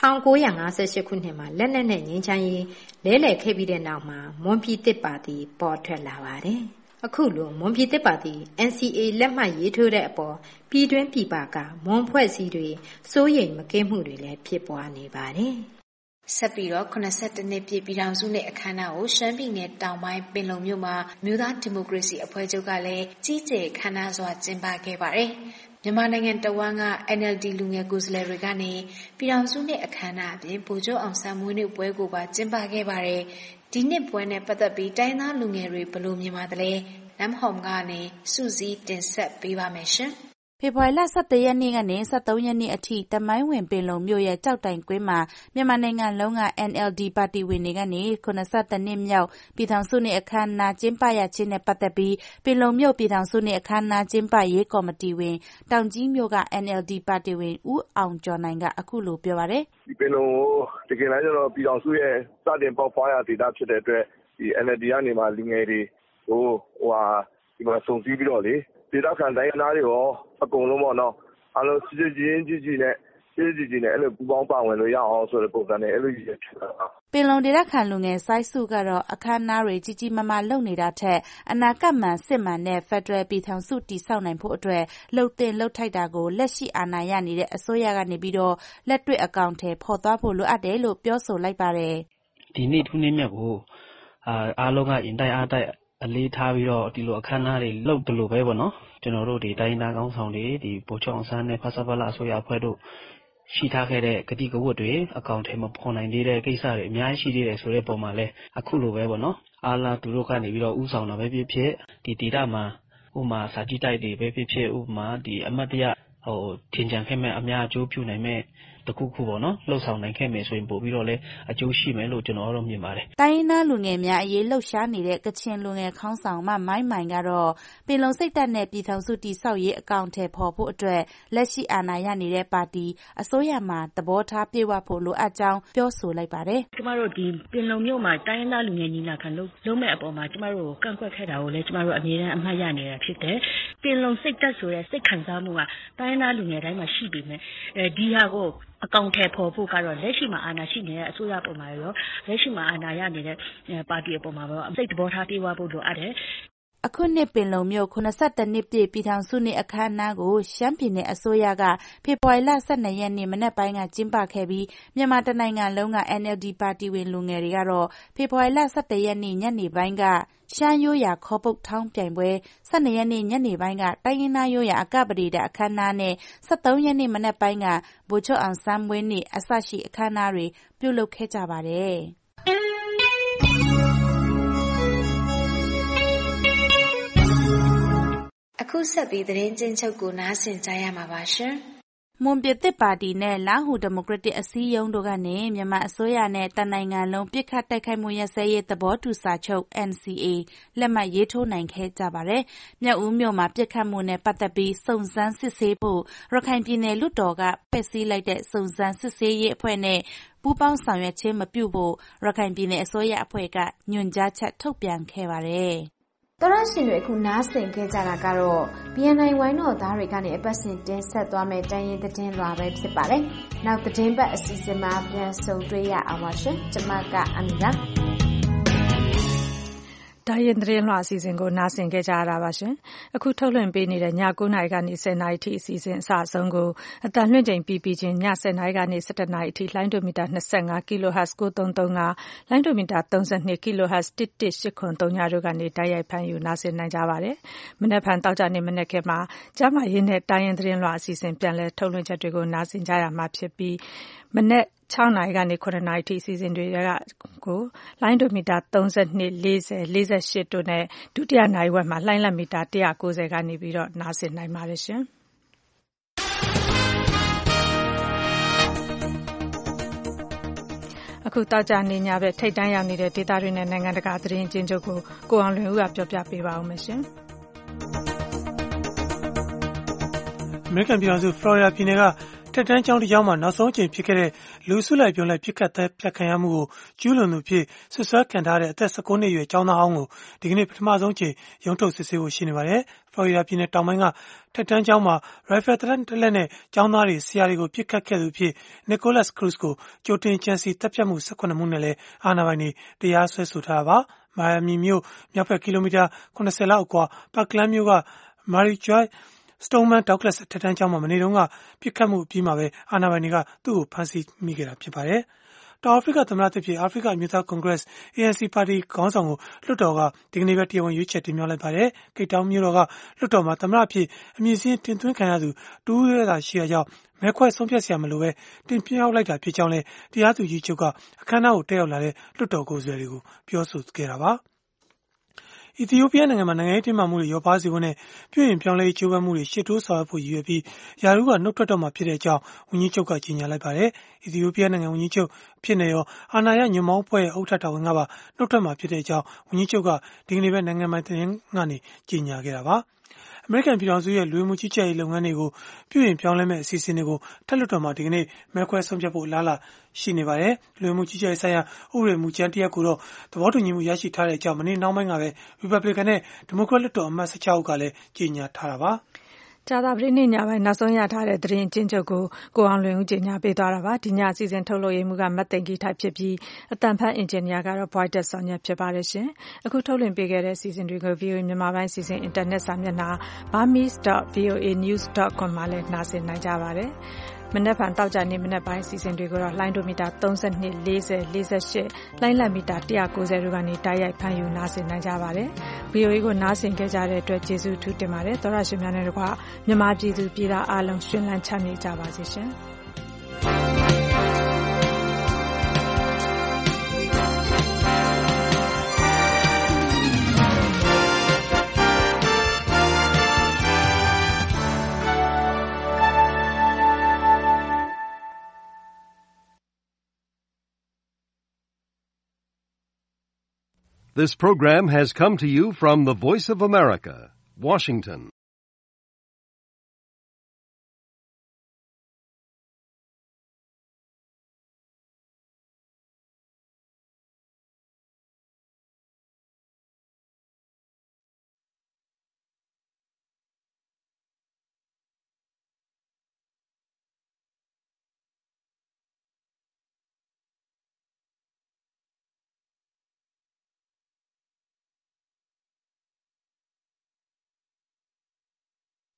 1958ခုနှစ်မှာလက်နက်နဲ့ငြိမ်းချမ်းရေးလဲလှယ်ခဲ့ပြီးတဲ့နောက်မှာမွန်ပြည်သစ်ပါတီပေါ်ထွက်လာပါတယ်။အခုလိုမွန်ပြည်သစ်ပါတီ NCA လက်မှတ်ရေးထိုးတဲ့အပေါ်ပြည်တွင်းပြည်ပကမွန်ဖွဲ့စည်းတွေစိုးရိမ်မကင်းမှုတွေလည်းဖြစ်ပွားနေပါတယ်။ဆက်ပြီးတော့82နှစ်ပြည့်ပြည်ထောင်စုနဲ့အခမ်းအနားကိုရှမ်းပြည်နယ်တောင်ပိုင်းပင်လုံမြို့မှာမြို့သားဒီမိုကရေစီအဖွဲ့ချုပ်ကလည်းကြီးကျယ်ခမ်းနားစွာကျင်းပခဲ့ပါတယ်။မြန်မာနိုင်ငံတဝန်းက NLD လူငယ်ကိုယ်စားလှယ်တွေကနေပြည်ထောင်စုနဲ့အခမ်းအနားအပြင်ဗိုလ်ချုပ်အောင်ဆန်းမွေးနေ့ပွဲကိုပါကျင်းပခဲ့ပါတယ်။ဒီနှစ်ပွဲနဲ့ပတ်သက်ပြီးတိုင်းသားလူငယ်တွေဘယ်လိုမြင်ပါသလဲ။လမ်းဟုံကနေစုစည်းတင်ဆက်ပေးပါမယ်ရှင်။ဖေဖော်ဝါရီလ 17 ရက်နေ့ကနေ 13 ရက်နေ့အထိတမိုင်းဝင်ပင်လုံမြို့ရဲ့ကြောက်တိုင်ကွင်းမှာမြန်မာနိုင်ငံလုံးက NLD ပါတီဝင်တွေကနေ82နှစ်မြောက်ပြည်ထောင်စုနေ့အခမ်းအနားကျင်းပရခြင်းနဲ့ပတ်သက်ပြီးပင်လုံမြို့ပြည်ထောင်စုနေ့အခမ်းအနားကျင်းပရေးကော်မတီဝင်တောင်ကြီးမြို့က NLD ပါတီဝင်ဦးအောင်ကျော်နိုင်ကအခုလိုပြောပါတယ်။ဒီပင်လုံကိုတကယ်လည်းကျတော့ပြည်ထောင်စုရဲ့စတင်ပေါက်ဖွားရာဒေသဖြစ်တဲ့အတွက်ဒီ NLD ကနေမှလူငယ်တွေကိုဒီမှာစုံစည်းပြီးတော့လေဒေသခံတိုင်းရင်းသားတွေရောအကုန်လုံးပေါ့နော်အားလုံးစစ်စစ်ချင်းကြီးနဲ့အဲ့လိုပူပေါင်းပါဝင်လို့ရအောင်ဆိုတဲ့ပုံစံနဲ့အဲ့လိုရည်ရဖြစ်တာပင်လုံဒေသခံလူငယ်စိုက်စုကတော့အခမ်းအနားတွေကြီးကြီးမားမားလုပ်နေတာထက်အနာဂတ်မှန်စစ်မှန်တဲ့ဖက်ဒရယ်ပြည်ထောင်စုတည်ဆောက်နိုင်ဖို့အတွက်လှုပ်တင်လှုပ်ထိုက်တာကိုလက်ရှိအာဏာရနေတဲ့အစိုးရကနေပြီးတော့လက်တွေ့အကောင့်ထဲပေါ်သွားဖို့လိုအပ်တယ်လို့ပြောဆိုလိုက်ပါတယ်ဒီနေ့ထူးနေ့မြတ်ကိုအားလုံးကရင်တိုက်အားတိုက်အလေးထားပြီးတော့ဒီလိုအခမ်းအနားတွေလုပ်တယ်လို့ပဲပေါ့နော်ကျွန်တော်တို့ဒီတိုင်းသားကောင်းဆောင်တွေဒီဗိုလ်ချုပ်အောင်ဆန်းနဲ့ဖဆပလအစိုးရအဖွဲ့တို့ရှိထားခဲ့တဲ့ဂတိကဝတ်တွေအကောင့်ထဲမှာပေါ်နိုင်သေးတဲ့ကိစ္စတွေအများကြီးရှိသေးတယ်ဆိုတဲ့ပုံမှာလဲအခုလိုပဲပေါ့နော်အားလားသူတို့ကနေပြီးတော့ဥဆောင်တာပဲဖြစ်ဖြစ်ဒီဒေတာမှာဥမာစာကြည့်တိုက်တွေပဲဖြစ်ဖြစ်ဥမာဒီအမတ်တရထင်ကြံခဲ့မဲ့အများအကျိုးပြုနိုင်မဲ့တခုခုပေါ့နော်လှုပ်ဆောင်နိုင်ခဲ့မယ်ဆိုရင်ပို့ပြီးတော့လည်းအကျိုးရှိမယ်လို့ကျွန်တော်တို့မြင်ပါတယ်တိုင်းရင်းသားလူငယ်များအရေးလှုပ်ရှားနေတဲ့ကချင်လူငယ်ခေါင်းဆောင်မိုင်းမိုင်ကတော့ပင်လုံစိတ်ဓာတ်နဲ့ပြည်ထောင်စုတည်ဆောက်ရေးအကောင့်ထဲပေါ်ဖို့အတွက်လက်ရှိအာဏာရနေတဲ့ပါတီအစိုးရမှာသဘောထားပြေဝဖို့လိုအပ်ကြောင်းပြောဆိုလိုက်ပါတယ်ကျမတို့ဒီပင်လုံမြို့မှာတိုင်းရင်းသားလူငယ်ညီလာခံလုံးမဲ့အပေါ်မှာကျမတို့ကန့်ကွက်ခဲ့တာကိုလည်းကျမတို့အမြဲတမ်းအမှတ်ရနေတာဖြစ်တယ်ပင်လုံစိတ်ဓာတ်ဆိုတဲ့စိတ်ခံစားမှုကတိုင်းရင်းသားလူငယ်တိုင်းမှာရှိပေမဲ့ဒီဟာကိုအကောင့်ထဲပေါ်ဖို့ကတော့လက်ရှိမှာအာဏာရှိနေတဲ့အစိုးရပုံမှာရောလက်ရှိမှာအာဏာရနေတဲ့ပါတီအပေါ်မှာရောစိတ်သဘောထားပြေဝဖို့လိုအပ်တယ်အခုနှစ်ပင်လုံမြို့82နှစ်ပြည့်ပြည်ထောင်စုနေ့အခမ်းအနားကိုရှမ်းပြည်နယ်အစိုးရကဖေဖော်ဝါရီလ12ရက်နေ့မနက်ပိုင်းကကျင်းပခဲ့ပြီးမြန်မာတနိုင်ငံလုံးက NLD ပါတီဝင်လူငယ်တွေကတော့ဖေဖော်ဝါရီလ17ရက်နေ့ညနေပိုင်းကရှမ်းရိုးရာခေါ်ပုတ်ထောင်းပြိုင်ပွဲ12ရက်နေ့ညနေပိုင်းကတိုင်းရင်းသားရိုးရာအကပဒေတာအခမ်းအနားနဲ့13ရက်နေ့မနက်ပိုင်းကဗိုလ်ချုပ်အောင်ဆန်းမွေးနေ့အစရှိအခမ်းအနားတွေပြုလုပ်ခဲ့ကြပါတယ်အခုဆက်ပြီးသတင်းချင်းချုပ်ကိုနားဆင်ကြရမှာပါရှင်မွန်ပြည်သစ်ပါတီနဲ့လားဟူဒီမိုကရက်တစ်အစည်းအရုံးတို့ကနေမြန်မာအစိုးရနဲ့တနိုင်ငံလုံးပစ်ခတ်တိုက်ခိုက်မှုရပ်စဲရေးသဘောတူစာချုပ် NCA လက်မှတ်ရေးထိုးနိုင်ခဲ့ကြပါတယ်။မြောက်ဦးမြို့မှာပစ်ခတ်မှုနဲ့ပတ်သက်ပြီးစုံစမ်းစစ်ဆေးဖို့ရခိုင်ပြည်နယ်လွှတ်တော်ကဖွဲ့စည်းလိုက်တဲ့စုံစမ်းစစ်ဆေးရေးအဖွဲ့နဲ့ပူးပေါင်းဆောင်ရွက်ခြင်းမပြုဖို့ရခိုင်ပြည်နယ်အစိုးရအဖွဲ့ကညွှန်ကြားချက်ထုတ်ပြန်ခဲ့ပါတယ်။တော်ရရှင်တွေအခုနားဆင်ခဲ့ကြတာကတော့ BNI ဝိုင်းတော်သားတွေကနေအပတ်စဉ်တင်ဆက်သွားမယ့်တိုင်းရင်းသတင်းလွှာပဲဖြစ်ပါတယ်။နောက်သတင်းပတ်အစီအစဉ်မှာပြန်ဆုံတွေ့ရအောင်ပါရှင်။ကျွန်မကအမီပါတိုင်းရင်းသတင်းလွှာအစီအစဉ်ကိုနားဆင်ခဲ့ကြရတာပါရှင်။အခုထုတ်လွှင့်ပေးနေတဲ့ည9:00နာရီကနေ10:00နာရီထိအစီအစဉ်အစအဆုံးကိုအတန်လွှင့်ချိန်ပြီးချင်းည10:00နာရီကနေ17:00နာရီထိလိုင်းဒိုမီတာ25 kHz 9335လိုင်းဒိုမီတာ32 kHz 11883တို့ကနေတိုက်ရိုက်ဖမ်းယူနားဆင်နိုင်ကြပါတယ်။မနက်ဖြန်တောက်ကြနေမနက်ခင်းမှာကျမရင်းနဲ့တိုင်းရင်းသတင်းလွှာအစီအစဉ်ပြန်လည်ထုတ်လွှင့်ချက်တွေကိုနားဆင်ကြရမှာဖြစ်ပြီးမနက်6နာရီကနေ9နာရီထိစီစဉ်တွေကကိုလိုင်းဒိုမီတာ32 40 48တို့နဲ့ဒုတိယနာရီဝက်မှာလိုင်းလက်မီတာ190ကနေပြီးတော့နားဆင်နိုင်ပါတယ်ရှင်အခုတောက်ကြနေညပဲထိတ်တန်းရောက်နေတဲ့ဒေသတွေနဲ့နိုင်ငံတကာသတင်းအကျဉ်းချုပ်ကိုအောင်လွင်ဦးကပြောပြပေးပါဦးမယ်ရှင်အမေရိကန်ပြည်ထောင်စုဖလော်ရီဒါပြည်နယ်ကတက်တန်းကျောင်းတစ်ကျောင်းမှာနောက်ဆုံးအချိန်ဖြစ်ခဲ့တဲ့လူစုလိုက်ပြုံးလိုက်ပြစ်ခတ်သတ်ဖြတ်ခံရမှုကိုကျူးလွန်သူဖြစ်ဆွဆွဲခံထားတဲ့အသက်19နှစ်အရွယ်ကျောင်းသားဟောင်းကိုဒီကနေ့ပထမဆုံးချိန်ရုံးထုတ်စစ်ဆေးဖို့ရှိနေပါတယ်။ဖလော်ရီဒါပြည်နယ်တောင်ပိုင်းကတက်တန်းကျောင်းမှာရိုင်ဖယ်တစ်လက်နဲ့ကျောင်းသားတွေဆရာတွေကိုပြစ်ခတ်ခဲ့သူဖြစ်နီကိုလတ်ခရုစ်ကိုကြိုတင်ကြံစီတပ်ဖြတ်မှု18မှုနဲ့လည်းအာဏာပိုင်တွေတရားစွဲဆိုထားတာပါ။မိုင်ယာမီမြို့မြောက်ဘက်ကီလိုမီတာ80လောက်အကွာပါကလန်မြို့ကမာရီဂျွိုင်းStoneman Douglas ထက်တန်းကျောင်းမှာမနေ့တုန်းကပြစ်ခတ်မှုအပြီးမှာပဲအာဏာပိုင်တွေကသူ့ကိုဖမ်းဆီးမိခဲ့တာဖြစ်ပါတယ်။တောင်အာဖရိကသမ္မတသစ်ဖြစ်အာဖရိကအမျိုးသားကွန်ဂရက် ANC ပါတီခေါင်းဆောင်ကိုလွှတ်တော်ကဒီကနေ့ပဲတရားဝင်ရွေးချယ်တင်မြှောက်လိုက်ပါတယ်။ကိတ်တောင်မြို့တော်ကလွှတ်တော်မှာသမ္မတဖြစ်အမည်စင်းတင်သွင်းခံရသူတူးရဲတာရှိရာကြောင့်မဲခွဲဆုံးဖြတ်စရာမလိုပဲတင်ပြရောက်လိုက်တာဖြစ်ကြောင်းလဲတရားသူကြီးချုပ်ကအခမ်းအနားကိုတက်ရောက်လာတဲ့လွှတ်တော်ကိုယ်စားလှယ်တွေကိုပြောဆိုခဲ့တာပါ။အီသီယိုးပီးယားနိုင်ငံမှာနိုင်ငံရေးတင်းမာမှုတွေရောပါစေဖို့နဲ့ပြုပြင်ပြောင်းလဲရေးကြိုးပမ်းမှုတွေရှေ့တိုးဆောင်ရွက်ဖို့ရည်ရွယ်ပြီးယာရုကနှုတ်ထွက်တော့မှာဖြစ်တဲ့အကြောင်းဝန်ကြီးချုပ်ကကြေညာလိုက်ပါတယ်။အီသီယိုးပီးယားနိုင်ငံဝန်ကြီးချုပ်ဖြစ်နေရောအာဏာရညွန့်ပေါင်းဖွဲ့ရဲ့ဥက္ကဋ္ဌတာဝန်ကပါနှုတ်ထွက်မှာဖြစ်တဲ့အကြောင်းဝန်ကြီးချုပ်ကဒီကနေ့ပဲနိုင်ငံပိုင်သတင်းကနေကြေညာခဲ့တာပါ။အမေရိကန်ပြည်ထောင်စုရဲ့လူဝင်မှုကြီးကြပ်ရေးလုပ်ငန်းတွေကိုပြုပြင်ပြောင်းလဲမဲ့အစီအစဉ်တွေကိုထပ်လွှတ်တော်မှာဒီကနေ့မဲခွဲဆုံးဖြတ်ဖို့အလားအလာရှိနေပါတယ်။လူဝင်မှုကြီးကြပ်ရေးဆိုင်ရာဥပဒေမူကြမ်းတစ်ရပ်ကိုတော့သဘောတူညီမှုရရှိထားတဲ့အကြောင်းမနေ့နှောင်းပိုင်းကပဲ Republican နဲ့ Democrat လွှတ်တော်အမတ်16ဦးကလည်းကြေညာထားတာပါ။ကြာသပတေးနေ့ညပိုင်းနောက်ဆုံးရထားတဲ့သတင်းအကျဉ်းချုပ်ကိုအောင်လွင်ဦးကြေညာပေးသွားတာပါဒီညအစီအစဉ်ထုတ်လို့ရမှုကမတ်သိန်ကြီးထိုက်ဖြစ်ပြီးအတန်ဖတ်အင်ဂျင်နီယာကတော့ Boyd Sonya ဖြစ်ပါတယ်ရှင်အခုထုတ်လွှင့်ပေးခဲ့တဲ့အစီအစဉ်တွေကို VOA မြန်မာပိုင်းစီစဉ်အင်တာနက်စာမျက်နှာ burmese.voanews.com မှာလည်းနှာစင်နိုင်ကြပါတယ်မနက်ဖြန်တောက်ကြနေမနက်ပိုင်းအစီအစဉ်တွေကိုတော့လိုင်းဒိုမီတာ32 40 48လိုင်းလက်မီတာ190တို့ကနေတိုက်ရိုက်ဖမ်းယူနားဆင်နိုင်ကြပါတယ်။ VOA ကိုနားဆင်ခဲ့ကြတဲ့အတွက်ကျေးဇူးထူးတင်ပါတယ်။သောရရှင်များနဲ့တကွမြန်မာပြည်သူပြည်သားအားလုံးရှင်လန်းချမ်းမြေ့ကြပါစေရှင်။ This program has come to you from the Voice of America, Washington.